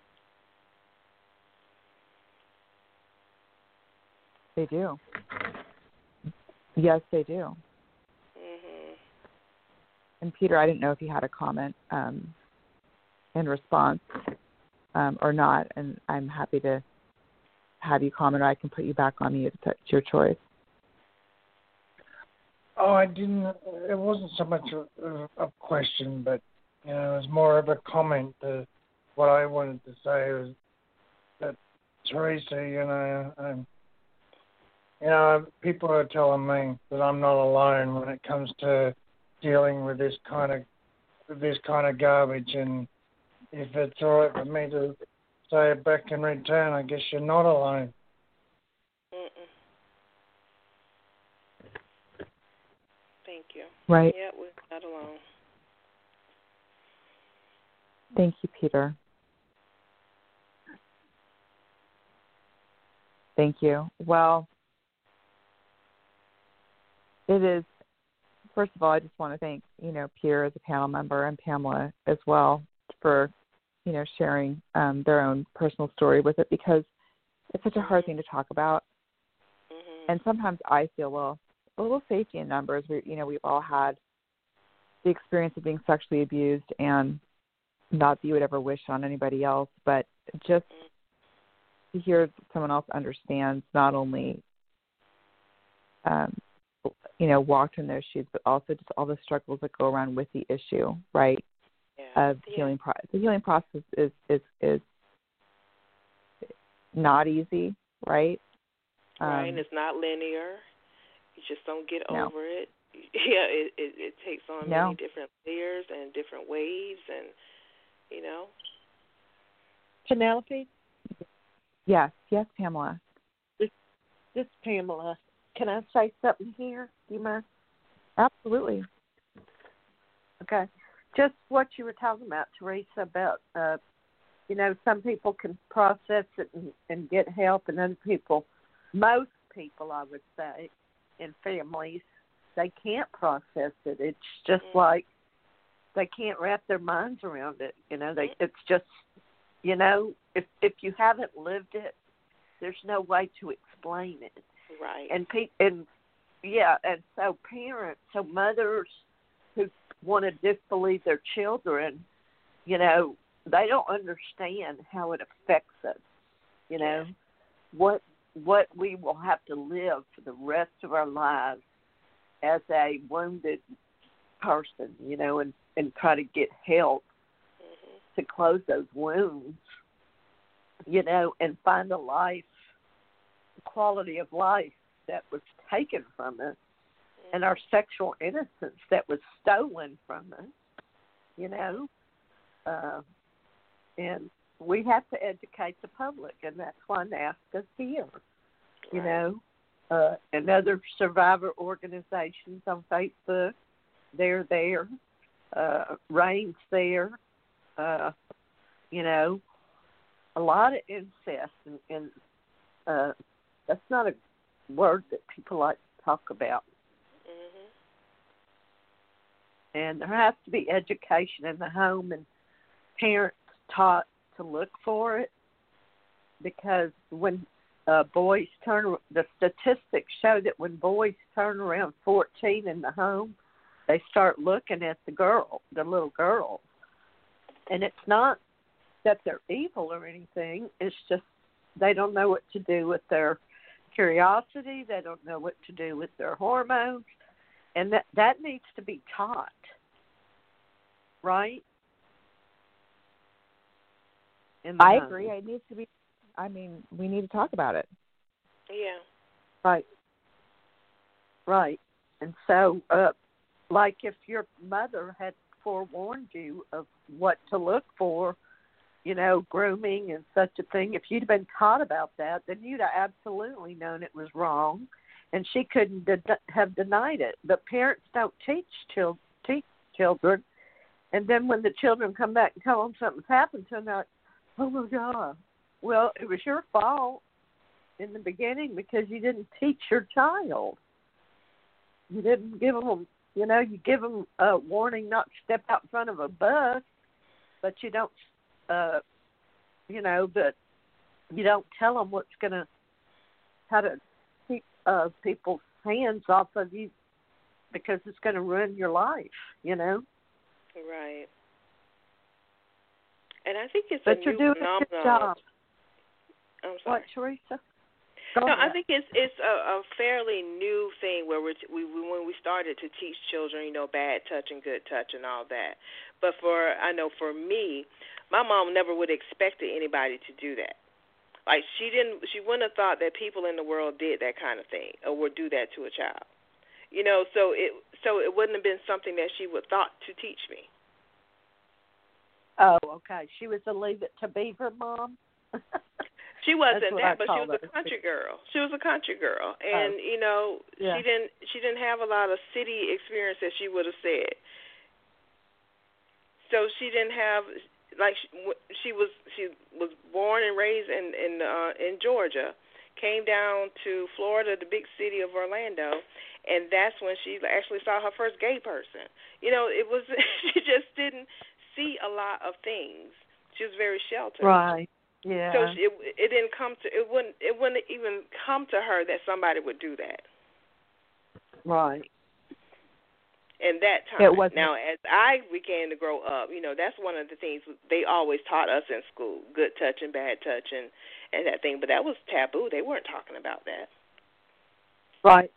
They do. Yes, they do. Mhm. And Peter, I didn't know if you had a comment um, in response um, or not, and I'm happy to have you comment, or I can put you back on mute. It's your choice. Oh, I didn't. It wasn't so much a, a question, but you know, it was more of a comment. To what I wanted to say was that Teresa, you know, um, you know, people are telling me that I'm not alone when it comes to dealing with this kind of with this kind of garbage, and if it's all right for me to say it back in return, I guess you're not alone. Mm-mm. Thank you. Right. Yeah, we're not alone. Thank you, Peter. Thank you. Well, it is, first of all, I just want to thank, you know, Peter as a panel member and Pamela as well for, you know, sharing um, their own personal story with it, because it's such a hard thing to talk about. Mm-hmm. And sometimes I feel, well, a little safety in numbers. We, you know, we've all had the experience of being sexually abused, and not that you would ever wish on anybody else, but just to hear someone else understands not only, um, you know, walked in those shoes, but also just all the struggles that go around with the issue, right? Yeah. Of yeah. healing pro- the healing process is, is is not easy, right? Right, Um, and it's not linear. You just don't get no. over it. Yeah, it, it it takes on no. many different layers and different waves, and you know. Penelope? Yes, yes, Pamela. This, this Pamela. Can I say something here? Do you mind? Absolutely. Okay. Just what you were talking about, Teresa, about, uh, you know, some people can process it and, and get help, and other people, most people, I would say, in families, they can't process it. It's just Mm-hmm. like they can't wrap their minds around it. You know, they it's just, you know, if if you haven't lived it, there's no way to explain it. Right. And pe- and yeah, and so parents, so mothers who want to disbelieve their children, you know, they don't understand how it affects us. You know, Yeah. what what we will have to live for the rest of our lives as a wounded person, you know, and, and try to get help Mm-hmm. to close those wounds, you know, and find a life, quality of life that was taken from us, Mm-hmm. and our sexual innocence that was stolen from us, you know. Uh, and we have to educate the public, and that's why NAASCA's here. You Right. know, uh, and other survivor organizations on Facebook, they're there. Uh, Rain's there. Uh, you know, a lot of incest, and, and uh, that's not a word that people like to talk about. Mhm. And there has to be education in the home and parents taught to look for it, because when uh, boys turn, the statistics show that when boys turn around fourteen in the home, they start looking at the girl, the little girl. And it's not that they're evil or anything. It's just they don't know what to do with their curiosity. They don't know what to do with their hormones. And that, that needs to be taught, right? In the I home. agree. It needs to be. I mean, we need to talk about it. Yeah. Right. Right. And so, uh, like if your mother had forewarned you of what to look for, you know, grooming and such a thing, if you'd been taught about that, then you'd have absolutely known it was wrong, and she couldn't de- have denied it. But parents don't teach, chil- teach children, and then when the children come back and tell them something's happened to them, they're like, oh, my God. Well, it was your fault in the beginning because you didn't teach your child. You didn't give them, you know, you give them a warning not to step out in front of a bus, but you don't, uh, you know, but you don't tell them what's going to, how to keep uh, people's hands off of you, because it's going to ruin your life, you know. Right. And I think it's But a you're new doing phenomenon. a good job. I'm What, sorry. Teresa? Go No, ahead. I think it's it's a, a fairly new thing where we're, we we when we started to teach children, you know, bad touch and good touch and all that. But for I know for me, my mom never would have expected anybody to do that. Like she didn't, she wouldn't have thought that people in the world did that kind of thing or would do that to a child. You know, so it so it wouldn't have been something that she would thought to teach me. Oh, okay. She was a Leave It to Beaver mom. She wasn't what that, I but she call was a those. country girl. She was a country girl, and Oh. you know, Yeah. she didn't she didn't have a lot of city experience that she would have said. So she didn't have like she, she was she was born and raised in in uh, in Georgia, came down to Florida, the big city of Orlando, and that's when she actually saw her first gay person. You know, it was she just didn't see a lot of things. She was very sheltered. Right. Yeah. So she, it, it didn't come to it wouldn't it wouldn't even come to her that somebody would do that. Right. In that time. It wasn't. Now, as I began to grow up, you know, that's one of the things they always taught us in school: good touch and bad touch, and and that thing. But that was taboo. They weren't talking about that. Right.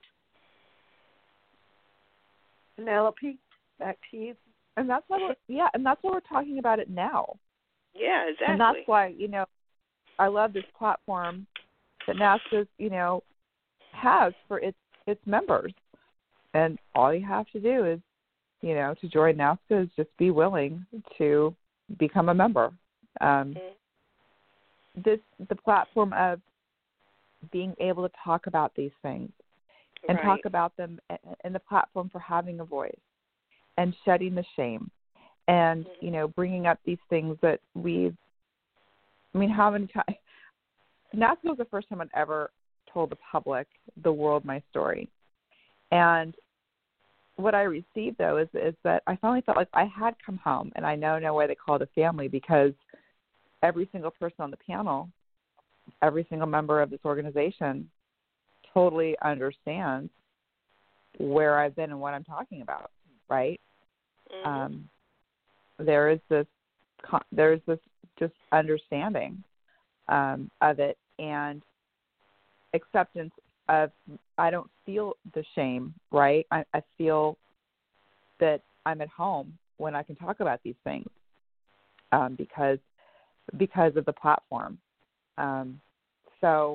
Penelope, back to you. And that's why we're yeah, and that's why we're talking about it now. Yeah, exactly. And that's why, you know, I love this platform that NAASCA, you know, has for its its members. And all you have to do is, you know, to join NAASCA is just be willing to become a member. Um, mm-hmm. This the platform of being able to talk about these things and right. talk about them, and the platform for having a voice and shedding the shame. And, you know, bringing up these things that we've, I mean, how many times, NAASCA was the first time I'd ever told the public, the world, my story. And what I received, though, is is that I finally felt like I had come home, and I now know why they call it a family, because every single person on the panel, every single member of this organization totally understands where I've been and what I'm talking about, right? Mm-hmm. Um, there is this, there is this just understanding um, of it, and acceptance of, I don't feel the shame, right? I, I feel that I'm at home when I can talk about these things um, because because of the platform. Um, so,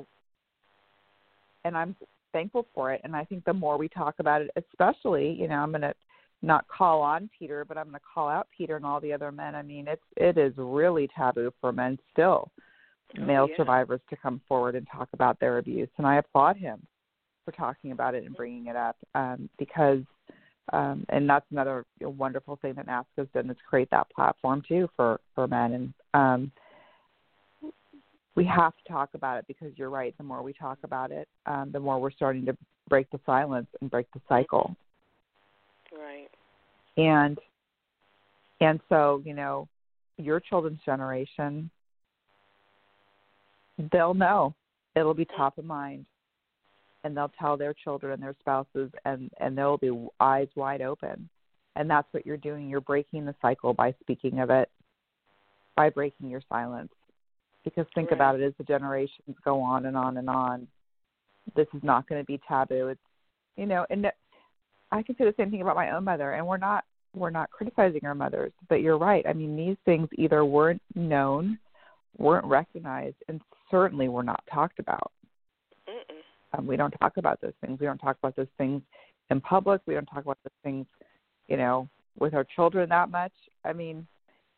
and I'm thankful for it. And I think the more we talk about it, especially, you know, I'm going to not call on Peter, but I'm going to call out Peter and all the other men. I mean, it's it is really taboo for men still, oh, male yeah. survivors, to come forward and talk about their abuse, and I applaud him for talking about it and bringing it up um, because, um, and that's another wonderful thing that NAASCA's done, is create that platform too for for men, and um, we have to talk about it because you're right. The more we talk about it, um, the more we're starting to break the silence and break the cycle. Right. And and so, you know, your children's generation, they'll know. It'll be top of mind. And they'll tell their children and their spouses, and, and they'll be eyes wide open. And that's what you're doing. You're breaking the cycle by speaking of it, by breaking your silence. Because think right. about it, as the generations go on and on and on, this is not going to be taboo. It's, you know, and I can say the same thing about my own mother, and we're not we're not criticizing our mothers, but you're right. I mean, these things either weren't known, weren't recognized, and certainly were not talked about. Um, we don't talk about those things. We don't talk about those things in public. We don't talk about those things, you know, with our children that much. I mean,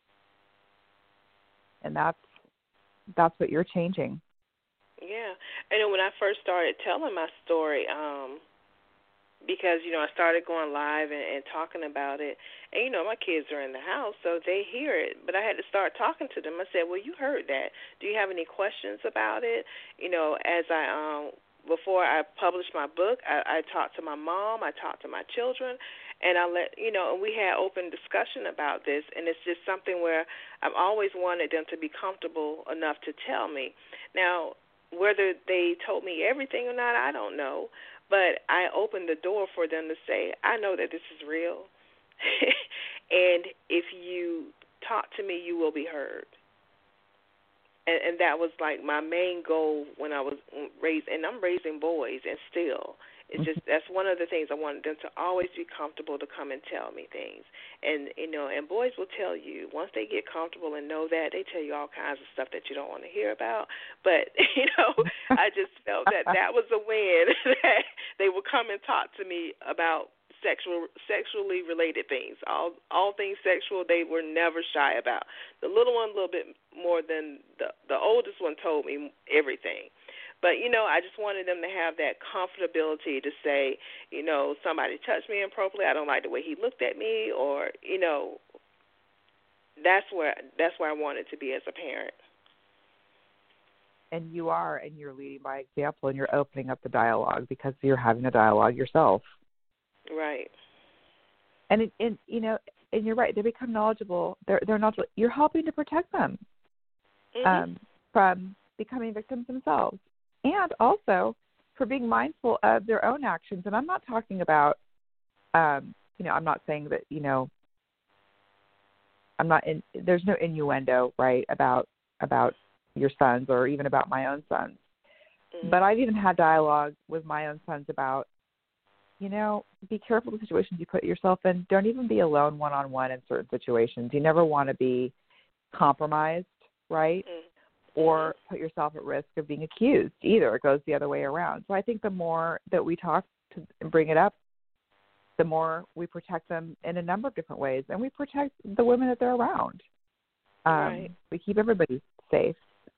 and that's that's what you're changing. Yeah, and when I first started telling my story, um, because, you know, I started going live and, and talking about it, and, you know, my kids are in the house, so they hear it, but I had to start talking to them. I said, well, you heard that. Do you have any questions about it? You know, as I, um, before I published my book, I, I talked to my mom, I talked to my children, and I let, you know, and we had open discussion about this, and it's just something where I've always wanted them to be comfortable enough to tell me. Now, whether they told me everything or not, I don't know. But I opened the door for them to say, I know that this is real. And if you talk to me, you will be heard. And, and that was like my main goal when I was raising, and I'm raising boys, and still. It's just, that's one of the things I wanted them to always be comfortable to come and tell me things. And, you know, and boys will tell you, once they get comfortable and know that, they tell you all kinds of stuff that you don't want to hear about. But, you know, I just felt that that was a win, that they would come and talk to me about sexual, sexually related things. All all things sexual, they were never shy about. The little one a little bit more than the, the oldest one told me everything. But, you know, I just wanted them to have that comfortability to say, you know, somebody touched me inappropriately, I don't like the way he looked at me, or, you know, that's where that's where I wanted to be as a parent. And you are, and you're leading by example, and you're opening up the dialogue because you're having a dialogue yourself. Right. And, it, and you know, and you're right, they become knowledgeable. They're, they're not, you're helping to protect them mm-hmm. um, from becoming victims themselves. And also for being mindful of their own actions. And I'm not talking about, um, you know, I'm not saying that, you know, I'm not in, there's no innuendo, right, about about your sons or even about my own sons. Mm-hmm. But I've even had dialogue with my own sons about, you know, be careful of the situations you put yourself in. Don't even be alone one-on-one in certain situations. You never want to be compromised, right? Mm-hmm. Or put yourself at risk of being accused either. It goes the other way around. So I think the more that we talk to and bring it up, the more we protect them in a number of different ways. And we protect the women that they're around. Um, right. We keep everybody safe.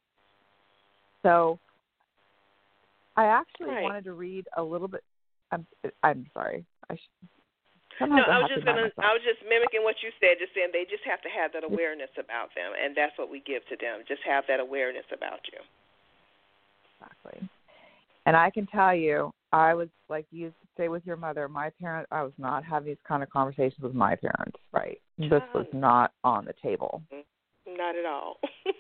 So I actually right. wanted to read a little bit. I'm, I'm sorry. I should. No, I was just gonna. I was just mimicking what you said. Just saying they just have to have that awareness about them, and that's what we give to them. Just have that awareness about you. Exactly. And I can tell you, I was like you used to say with your mother. My parents, I was not having these kind of conversations with my parents. Right. This was not on the table. Not at all.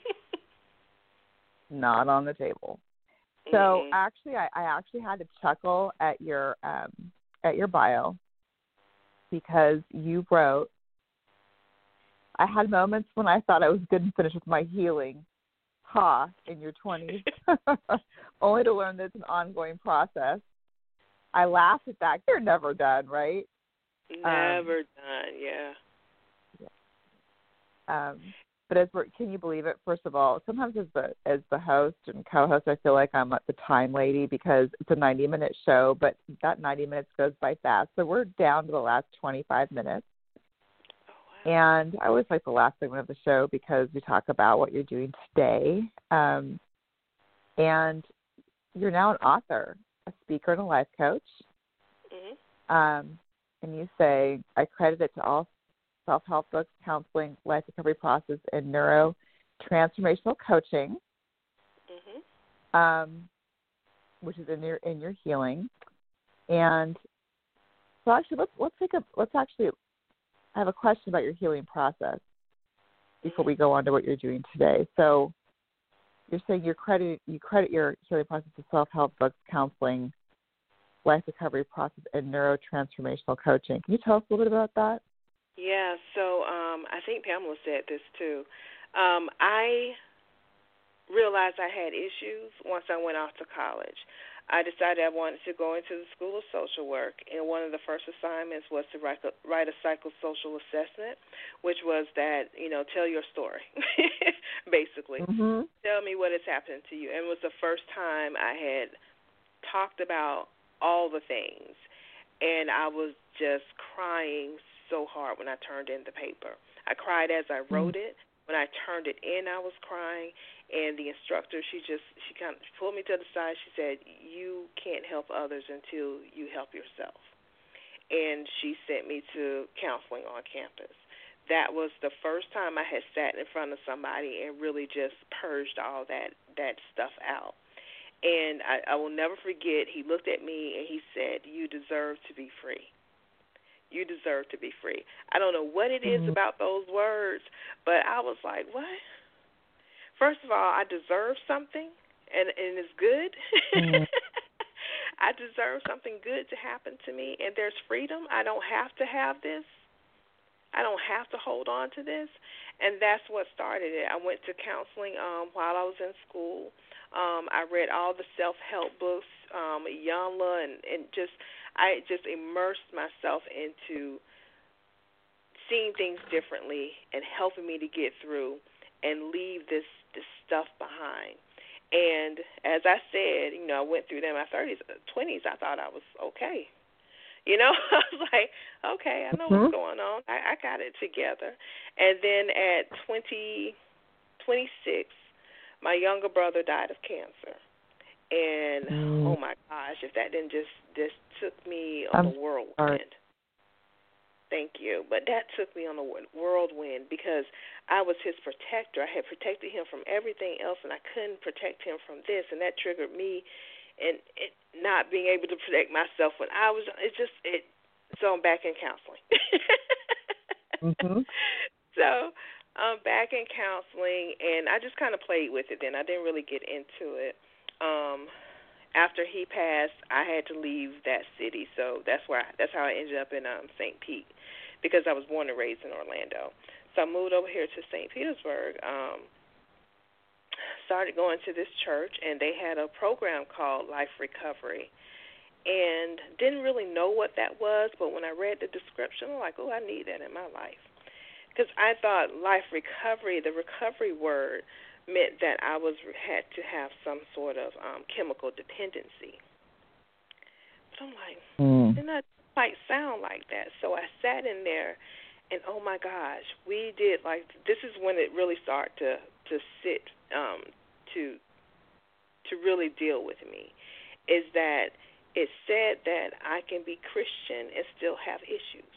Not on the table. So mm-hmm. actually, I, I actually had to chuckle at your um, at your bio. Because you wrote, I had moments when I thought I was good and finished with my healing, ha, in your twenties, only to learn that it's an ongoing process. I laughed at that. You're never done, right? Never um, done, yeah. yeah. Um, but as we're, can you believe it? First of all, sometimes as the as the host and co-host, I feel like I'm the time lady because it's a ninety minute show, but that ninety minutes goes by fast. So we're down to the last twenty-five minutes. And I always like the last segment of the show because we talk about what you're doing today. Um, and you're now an author, a speaker, and a life coach. Mm-hmm. Um, and you say, I credit it to all self-help books, counseling, life recovery process, and neuro transformational coaching, mm-hmm. um, which is in your in your healing. And so actually, let's let's take a let's actually. I have a question about your healing process before we go on to what you're doing today. So you're saying you credit you credit your healing process to self-help books, counseling, life recovery process, and neurotransformational coaching. Can you tell us a little bit about that? Yeah, so um, I think Pamela said this too. Um, I realized I had issues once I went off to college. I decided I wanted to go into the School of Social Work, and one of the first assignments was to write a, write a psychosocial assessment, which was that, you know, tell your story, basically. Mm-hmm. Tell me what has happened to you. And it was the first time I had talked about all the things, and I was just crying so hard when I turned in the paper. I cried as I wrote it. When I turned it in, I was crying, and the instructor, she just, she kind of pulled me to the side. She said, you can't help others until you help yourself. And she sent me to counseling on campus. That was the first time I had sat in front of somebody and really just purged all that, that stuff out. And I, I will never forget, he looked at me and he said, you deserve to be free. You deserve to be free. I don't know what it is mm-hmm. about those words, but I was like, what? First of all, I deserve something, and, and it's good. Mm-hmm. I deserve something good to happen to me, and there's freedom. I don't have to have this. I don't have to hold on to this. And that's what started it. I went to counseling um, while I was in school. Um, I read all the self-help books, um, Yanla, and, and just I just immersed myself into seeing things differently and helping me to get through and leave this, this stuff behind. And as I said, you know, I went through them in my thirties, twenties, I thought I was okay. You know, I was like, okay, I know mm-hmm. what's going on. I, I got it together. And then at twenty, twenty-six, my younger brother died of cancer. And, mm. oh, my gosh, if that didn't just, just took me on I'm the whirlwind. sorry. Thank you. But that took me on the whirlwind because I was his protector. I had protected him from everything else, and I couldn't protect him from this, and that triggered me and it, not being able to protect myself when I was, it just, it, so I'm back in counseling. mm-hmm. So I'm back in counseling, and I just kind of played with it then. I didn't really get into it. Um, after he passed, I had to leave that city, so that's where I, that's how I ended up in um, Saint Pete, because I was born and raised in Orlando. So I moved over here to Saint Petersburg, um, started going to this church, and they had a program called Life Recovery, and didn't really know what that was, but when I read the description, I'm like, oh, I need that in my life, because I thought life recovery, the recovery word, meant that I was had to have some sort of um, chemical dependency. But I'm like, mm. it doesn't quite sound like that. So I sat in there, and oh my gosh, we did like this is when it really started to to sit um, to to really deal with me. Is that it said that I can be Christian and still have issues.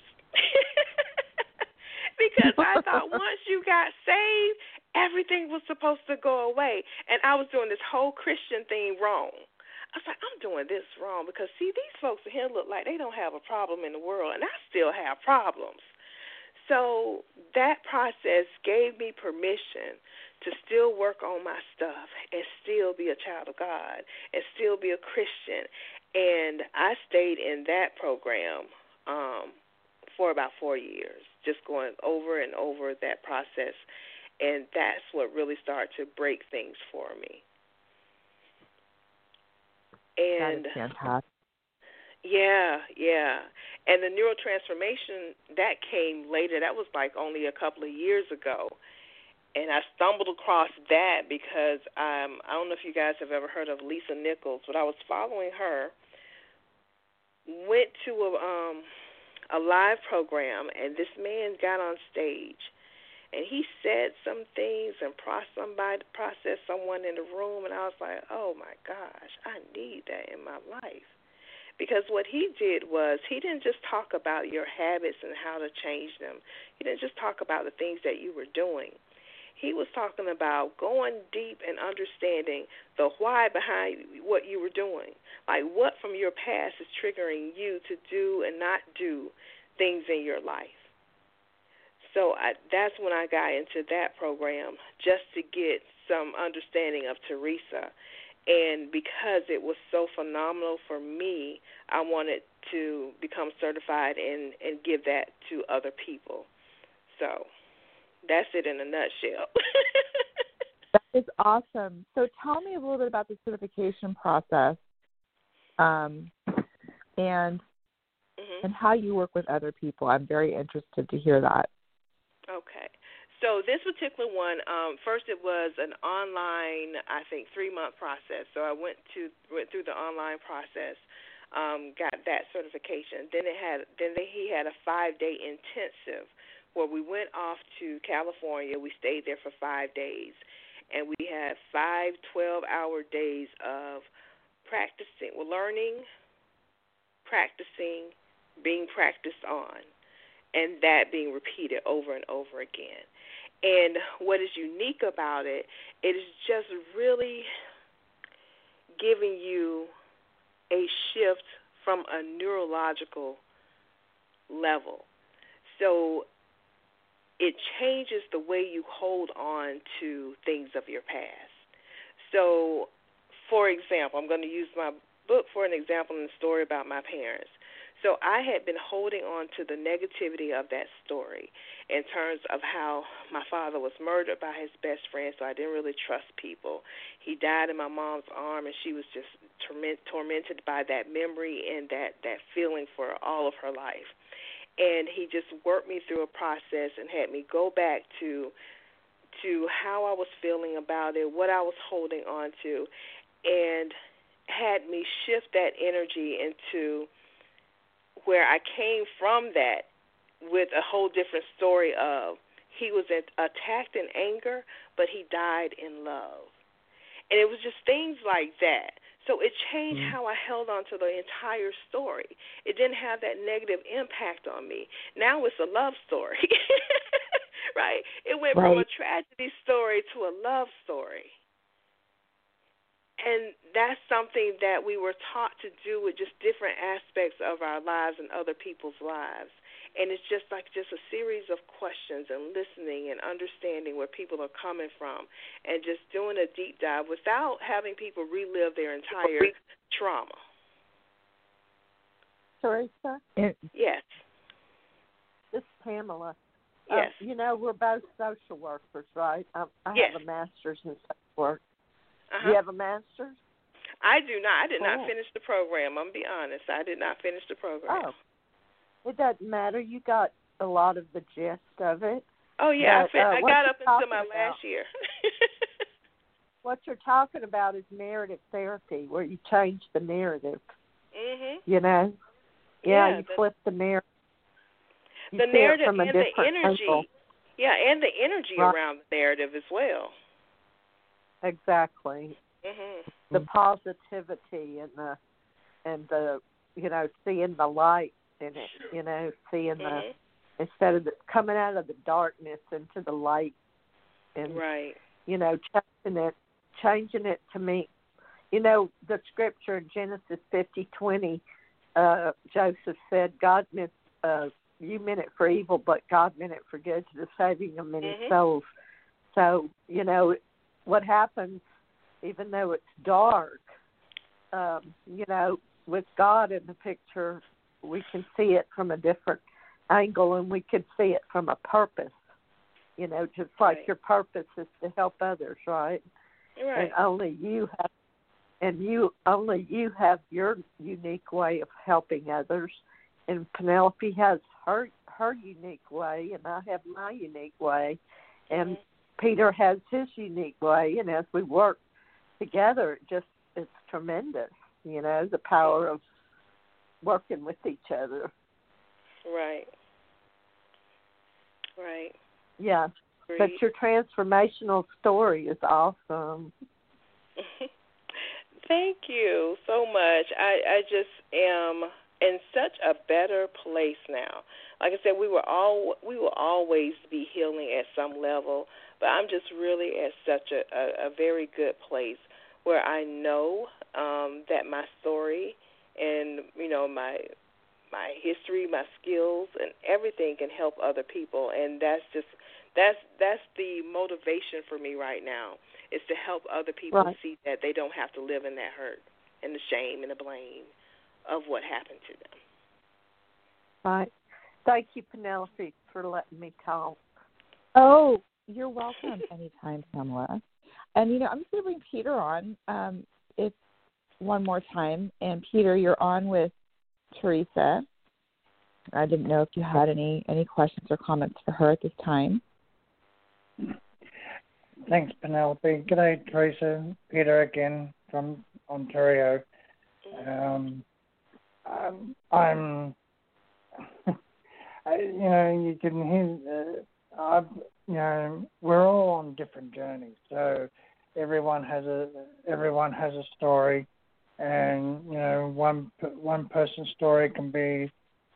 Because I thought once you got saved, everything was supposed to go away. And I was doing this whole Christian thing wrong. I was like, I'm doing this wrong because, see, these folks here look like they don't have a problem in the world, and I still have problems. So that process gave me permission to still work on my stuff and still be a child of God and still be a Christian. And I stayed in that program um, for about four years, just going over and over that process. And that's what really started to break things for me. And that is fantastic. Yeah, yeah. And the neurotransformation, that came later. That was like only a couple of years ago. and I stumbled across that because um, I don't know if you guys have ever heard of Lisa Nichols, but I was following her, went to a, um, a live program, and this man got on stage, and he said some things and processed somebody, processed someone in the room, and I was like, oh, my gosh, I need that in my life. Because what he did was he didn't just talk about your habits and how to change them. He didn't just talk about the things that you were doing. He was talking about going deep and understanding the why behind what you were doing. Like what from your past is triggering you to do and not do things in your life. So I, that's when I got into that program, just to get some understanding of Teresa. And because it was so phenomenal for me, I wanted to become certified and, and give that to other people. So that's it in a nutshell. That is awesome. So tell me a little bit about the certification process um, and mm-hmm. and how you work with other people. I'm very interested to hear that. Okay. So this particular one, um, first it was an online, I think, three-month process. So I went to went through the online process, um, got that certification. Then it had then he had a five-day intensive where we went off to California. We stayed there for five days, and we had five twelve-hour days of practicing, well, learning, practicing, being practiced on, and that being repeated over and over again. And what is unique about it, it is just really giving you a shift from a neurological level. So it changes the way you hold on to things of your past. So, for example, I'm going to use my book for an example and a story about my parents. So I had been holding on to the negativity of that story in terms of how my father was murdered by his best friend, so I didn't really trust people. He died in my mom's arm, and she was just torment, tormented by that memory and that, that feeling for all of her life. And he just worked me through a process and had me go back to to how I was feeling about it, what I was holding on to, and had me shift that energy into where I came from that with a whole different story of he was attacked in anger, but he died in love. And it was just things like that. So it changed mm-hmm. how I held on to the entire story. It didn't have that negative impact on me. Now it's a love story, right? It went right. from a tragedy story to a love story. And that's something that we were taught to do with just different aspects of our lives and other people's lives. And it's just like just a series of questions and listening and understanding where people are coming from and just doing a deep dive without having people relive their entire trauma. Teresa? Yes. This is Pamela. Yes. Uh, you know, we're both social workers, right? I, I yes. have a master's in social work. Uh-huh. You have a master's? I do not. I did oh. not finish the program. I'm going to be honest. I did not finish the program. Oh. It doesn't matter. You got a lot of the gist of it. Oh, yeah. But, I, fin- uh, I got up until my about, last year. what you're talking about is narrative therapy, where you change the narrative. Mm-hmm. You know? Yeah, yeah you the, flip the narrative. You the narrative from a and the energy. Angle. Yeah, and the energy right. around the narrative as well. Exactly. Mm-hmm. The positivity and the and the you know seeing the light in it. You know, seeing mm-hmm. the instead of the, coming out of the darkness into the light, and right. you know changing it, changing it to me. You know, the scripture in Genesis fifty twenty, uh, Joseph said, "God meant uh, you meant it for evil, but God meant it for good, to the saving of many mm-hmm. souls." So you know. What happens, even though it's dark, um, you know, with God in the picture, we can see it from a different angle, and we can see it from a purpose, you know, just like right. your purpose is to help others, right? Right. And only you have, and you only you have your unique way of helping others, and Penelope has her her unique way, and I have my unique way, and. Mm-hmm. Peter has his unique way, and as we work together, it just it's tremendous. You know, the power of working with each other. Right. Right. Yeah. Agreed. But your transformational story is awesome. Thank you so much. I, I just am in such a better place now. Like I said, we were all we will always be healing at some level, but I'm just really at such a, a, a very good place where I know um, that my story and you know my my history, my skills, and everything can help other people, and that's just that's that's the motivation for me right now, is to help other people right. see that they don't have to live in that hurt and the shame and the blame of what happened to them. Right. Thank you, Penelope, for letting me talk. Oh, you're welcome anytime, Pamela. And, you know, I'm just going to bring Peter on um, if one more time. And, Peter, you're on with Teresa. I didn't know if you had any, any questions or comments for her at this time. Thanks, Penelope. G'day, Teresa. Peter again from Ontario. Um, um, I'm, you know, you can hear, uh, I've, you know, we're all on different journeys. So everyone has a everyone has a story, and you know, one one person's story can be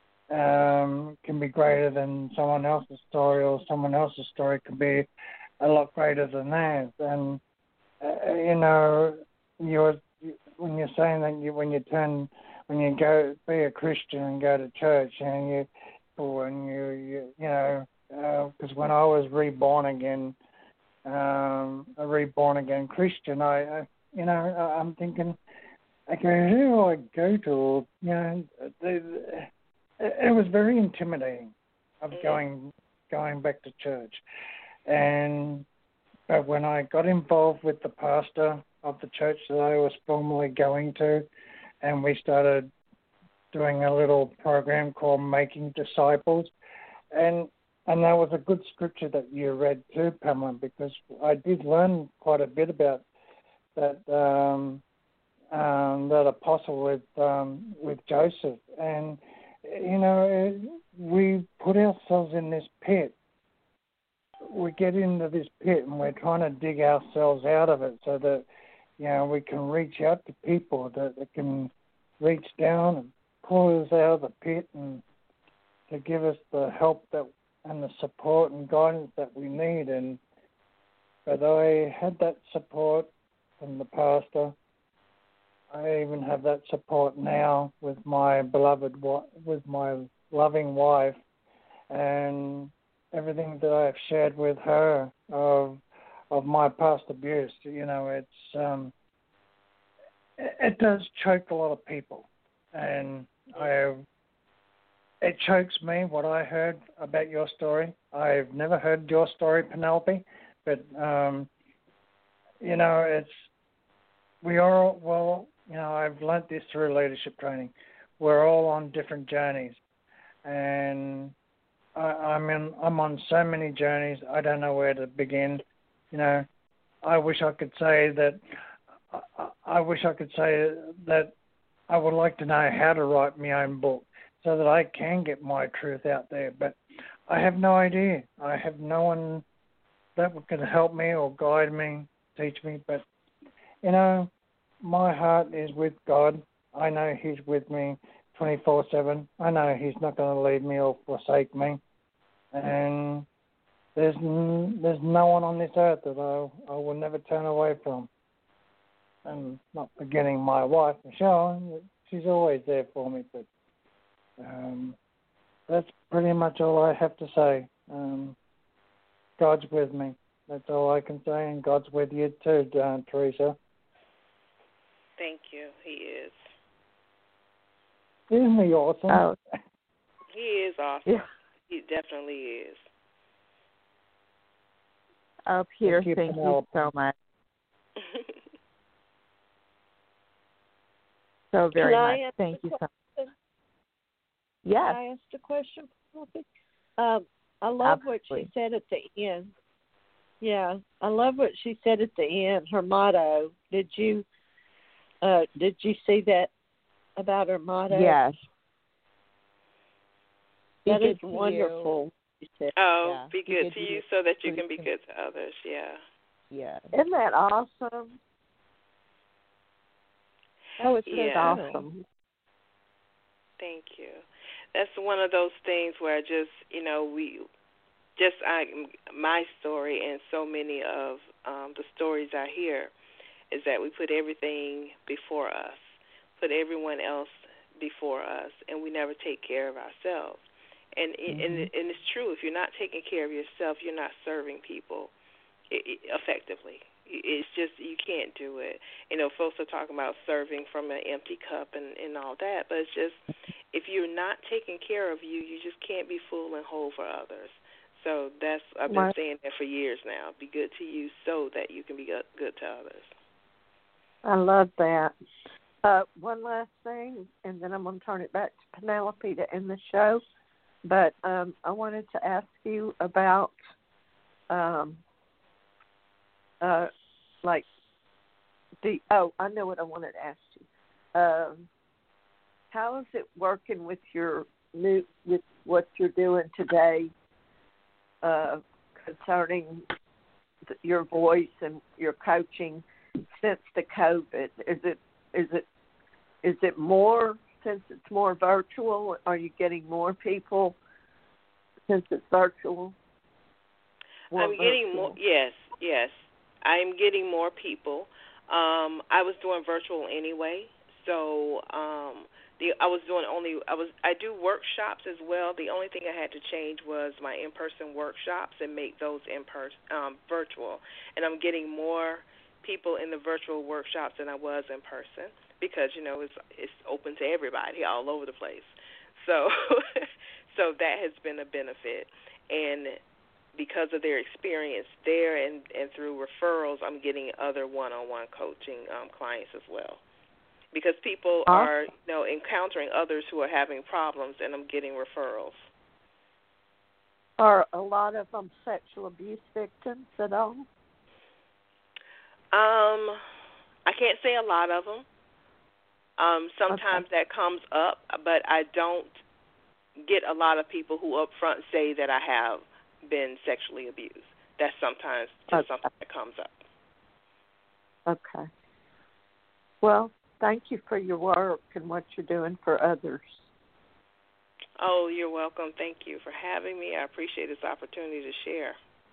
um, can be greater than someone else's story, or someone else's story can be a lot greater than theirs. And uh, you know, you're when you're saying that you when you turn when you go be a Christian and go to church, and you when you you, you know because uh, when I was reborn again, um, a reborn again Christian, I, I you know I'm thinking, okay, who do I go to? You know, they, it was very intimidating of going going back to church. And but when I got involved with the pastor of the church that I was formerly going to, and we started doing a little program called Making Disciples, and and that was a good scripture that you read too, Pamela, because I did learn quite a bit about that um, um, that apostle with um, with Joseph, and you know we put ourselves in this pit. We get into this pit and we're trying to dig ourselves out of it so that, you know, we can reach out to people that, that can reach down and pull us out of the pit and to give us the help that and the support and guidance that we need. And but I had that support from the pastor. I even have that support now with my beloved, with my loving wife, and everything that I've shared with her of of my past abuse. You know, it's um, it, it does choke a lot of people, and I it chokes me what I heard about your story. I've never heard your story, Penelope, but um, you know, it's we are well. You know, I've learnt this through leadership training. We're all on different journeys, and I, I'm in, I'm on so many journeys. I don't know where to begin. You know, I wish I could say that. I, I wish I could say that I would like to know how to write my own book so that I can get my truth out there. But I have no idea. I have no one that can help me or guide me, teach me. But you know, my heart is with God. I know He's with me twenty-four seven. I know He's not going to leave me or forsake me. And there's there's no one on this earth that I I will never turn away from. And not forgetting my wife, Michelle, she's always there for me. But um, that's pretty much all I have to say. Um, God's with me. That's all I can say, and God's with you too, uh, Teresa. Thank you. He is. Isn't he awesome? Oh. He is awesome. Yeah. He definitely is. Oh, Peter, thank you, thank you so much. So very Can much. I ask Thank a you so much. question? Yes. Can I ask a question? Um, I love Absolutely. what she said at the end. Yeah, I love what she said at the end. Her motto. Did you uh, did you see that about her motto? Yes. That Be is good to wonderful. She said. Oh, Yeah. be Be good good to to you you so that you so can you be can- good to others. Yeah. Yeah. Isn't that awesome? Oh, it's Yeah. so true. Awesome. Thank you. That's one of those things where I just, you know, we just I my story and so many of um, the stories I hear is that we put everything before us, put everyone else before us, and we never take care of ourselves. And mm-hmm. and, and it's true. If you're not taking care of yourself, you're not serving people effectively. It's just you can't do it. You know, folks are talking about serving from an empty cup and, and all that, but it's just if you're not taking care of you, you just can't be full and whole for others. So that's I've been right. saying that for years now. Be good to you so that you can be good, good to others. I love that. Uh, one last thing, and then I'm going to turn it back to Penelope to end the show. But um, I wanted to ask you about, um, uh, like, the oh, I know what I wanted to ask you. Um, how is it working with your new with what you're doing today uh, concerning the, your voice and your coaching since the COVID? Is it is it is it more since it's more virtual? Are you getting more people since it's virtual? More I'm getting virtual? more. Yes, yes. I'm getting more people. Um, I was doing virtual anyway, so um, the I was doing only I was I do workshops as well. The only thing I had to change was my in-person workshops and make those in person um, virtual. And I'm getting more people in the virtual workshops than I was in person because you know it's it's open to everybody all over the place. So so that has been a benefit. And because of their experience there and, and through referrals, I'm getting other one-on-one coaching um, clients as well. Because people awesome. are, you know, encountering others who are having problems, and I'm getting referrals. Are a lot of them sexual abuse victims at all? Um, I can't say a lot of them. Um, sometimes okay. that comes up, but I don't get a lot of people who up front say that I have been sexually abused. That's sometimes just okay. something that comes up. Okay. Well, thank you for your work and what you're doing for others. Oh, you're welcome. Thank you for having me. I appreciate this opportunity to share.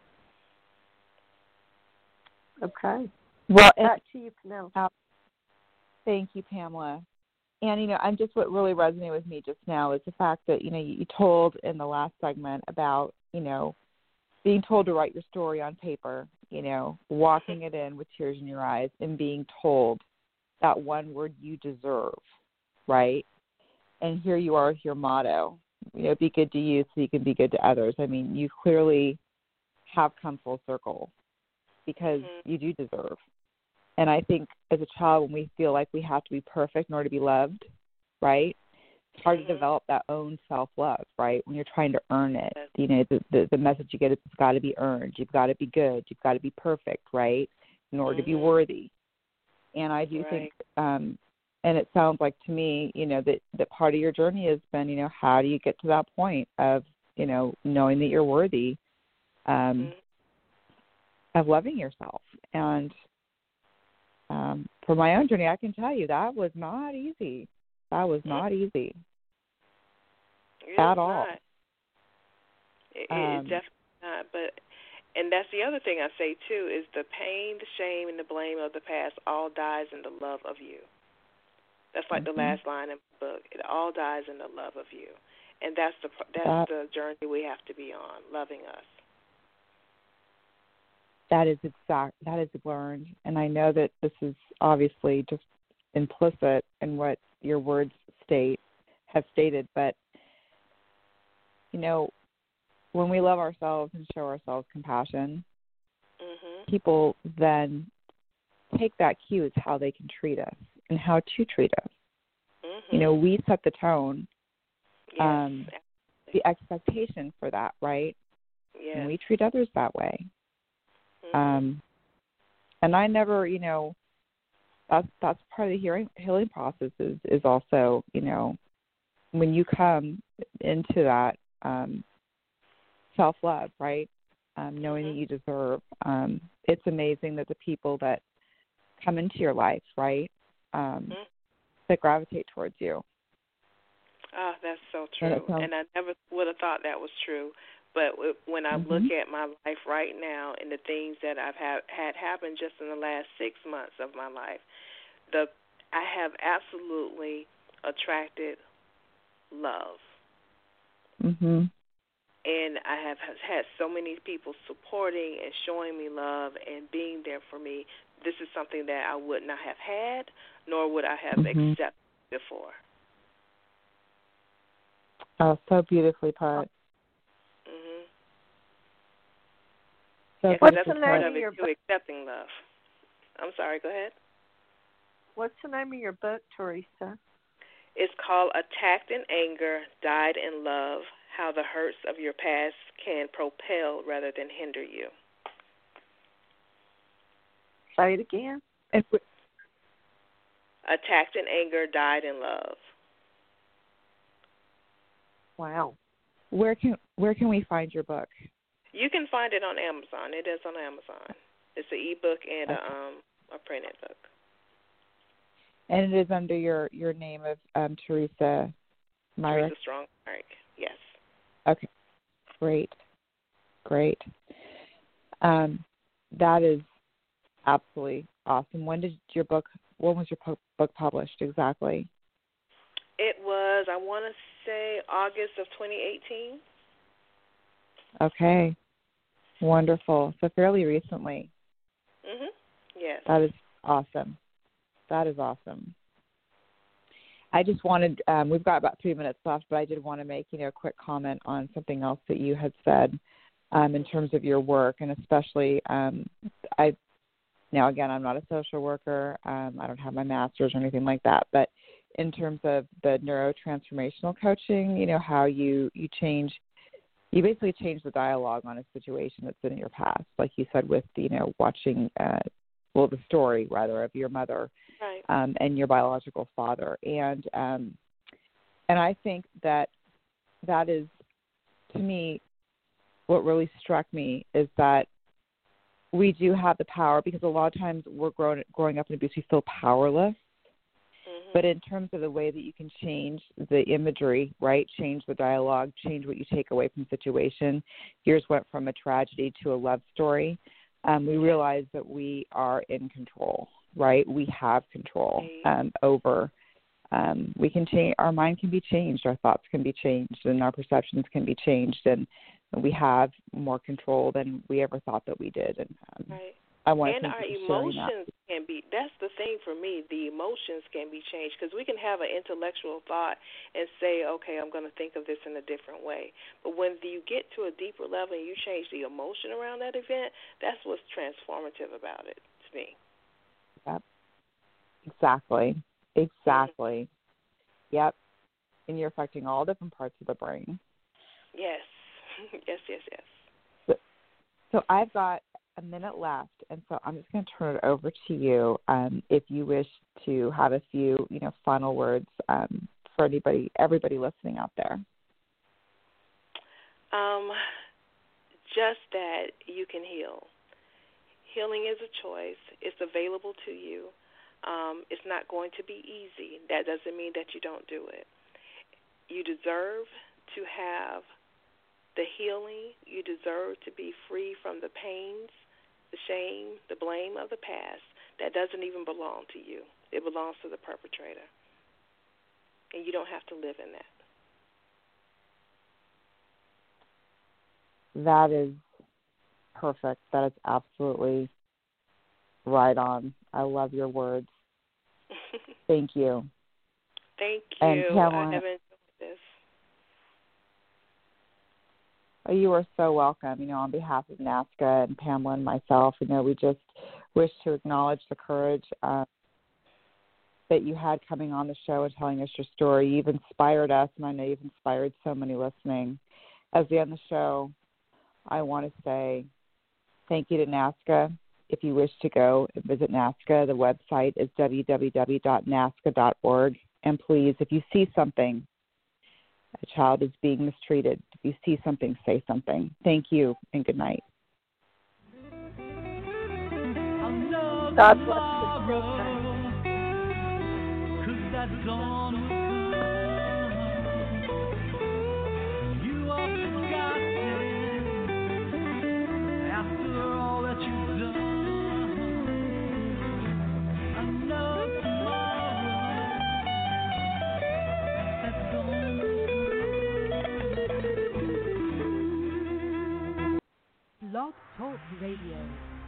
Okay. Well, back to you, Penelope. Uh, thank you, Pamela. And, you know, I'm just what really resonated with me just now is the fact that, you know, you, you told in the last segment about, you know, being told to write your story on paper, you know, walking it in with tears in your eyes and being told that one word you deserve, right? And here you are with your motto, you know, be good to you so you can be good to others. I mean, you clearly have come full circle because mm-hmm. you do deserve. And I think as a child, when we feel like we have to be perfect in order to be loved, right, it's hard mm-hmm. to develop that own self-love, right, when you're trying to earn it. You know, the, the, the message you get is it's got to be earned. You've got to be good. You've got to be perfect, right, in order mm-hmm. to be worthy. And I do right. think, um, and it sounds like to me, you know, that, that part of your journey has been, you know, how do you get to that point of, you know, knowing that you're worthy um, mm-hmm. of loving yourself. And Um, for my own journey, I can tell you that was not easy. That was not easy it at all. Not. It, um, it's definitely not. But, and that's the other thing I say too is the pain, the shame, and the blame of the past all dies in the love of you. That's like mm-hmm. the last line in the book. It all dies in the love of you, and that's the that's that, the journey we have to be on, loving us. That is exact. That is learned, and I know that this is obviously just implicit in what your words state have stated. But you know, when we love ourselves and show ourselves compassion, mm-hmm. people then take that cue as how they can treat us and how to treat us. Mm-hmm. You know, we set the tone, yes. um, the expectation for that, right? Yes. And we treat others that way. Um, and I never, you know, that's that's part of the healing healing process is, is also, you know, when you come into that um, self-love, right, um, knowing mm-hmm. that you deserve, um, it's amazing that the people that come into your life, right, um, mm-hmm. that gravitate towards you. Oh, that's so true. And, sounds, and I never would have thought that was true. But when I mm-hmm. look at my life right now and the things that I've had, had happen just in the last six months of my life, the I have absolutely attracted love. Mm-hmm. And I have had so many people supporting and showing me love and being there for me. This is something that I would not have had, nor would I have mm-hmm. accepted before. Oh, so beautifully put. Mm-hmm. So yeah, what's that's the part name of of it, your too, book? accepting love. I'm sorry, go ahead. What's the name of your book, Teresa? It's called Attacked in Anger, Died in Love, How the Hurts of Your Past Can Propel Rather Than Hinder You. Say it again. Attacked in Anger, Died in Love. Wow. Where can where can we find your book? You can find it on Amazon. It is on Amazon. It's an e-book and okay. a, um, a printed book. And it is under your, your name of um, Teresa Myrick? Teresa Strong Myrick, yes. Okay, great, great. Um, that is absolutely awesome. When did your book, when was your po- book published exactly? It was, I want to say, August of twenty eighteen. Okay, wonderful. So fairly recently. Mhm. Yes. That is awesome. That is awesome. I just wanted, um, we've got about three minutes left, but I did want to make, you know, a quick comment on something else that you had said um, in terms of your work, and especially, um, I, now again, I'm not a social worker. Um, I don't have my master's or anything like that, but in terms of the neurotransformational coaching, you know, how you, you change, you basically change the dialogue on a situation that's been in your past, like you said with, you know, watching, uh, well, the story, rather, of your mother right. um, and your biological father. And um, and I think that that is, to me, what really struck me is that we do have the power, because a lot of times we're growing, growing up in abuse, we feel powerless. Mm-hmm. But in terms of the way that you can change the imagery, right, change the dialogue, change what you take away from the situation. Yours went from a tragedy to a love story. Um, we realize that we are in control, right? We have control um, over. Um, we can change. Our mind can be changed. Our thoughts can be changed, and our perceptions can be changed. And we have more control than we ever thought that we did. And um, right. I want and to thank our you for sharing emotions that. can be, that's the thing for me, the emotions can be changed, because we can have an intellectual thought and say, okay, I'm going to think of this in a different way. But when you get to a deeper level and you change the emotion around that event, that's what's transformative about it to me. Yep. Exactly. Exactly. Mm-hmm. Yep. And you're affecting all different parts of the brain. Yes. yes, yes, yes. So, so I've got a minute left, and so I'm just going to turn it over to you um, if you wish to have a few, you know, final words um, for anybody, everybody listening out there. Um, just that you can heal. Healing is a choice. It's available to you. Um, it's not going to be easy. That doesn't mean that you don't do it. You deserve to have the healing. You deserve to be free from the pains, the shame, the blame of the past. That doesn't even belong to you. It belongs to the perpetrator. And you don't have to live in that. That is perfect. That is absolutely right on. I love your words. Thank you. Thank you. And Pamela, I have enjoyed this. Oh, you are so welcome. You know, on behalf of NAASCA and Pamela and myself, you know, we just wish to acknowledge the courage uh, that you had coming on the show and telling us your story. You've inspired us, and I know you've inspired so many listening. As we end the show, I want to say Thank you to NAASCA. If you wish to go visit NAASCA, the website is w w w dot nasca dot org. And please, if you see something, a child is being mistreated, if you see something, say something. Thank you, and good night. God bless you. You are forgotten after all that you've done. I know tomorrow that's gone. Blog Talk Radio.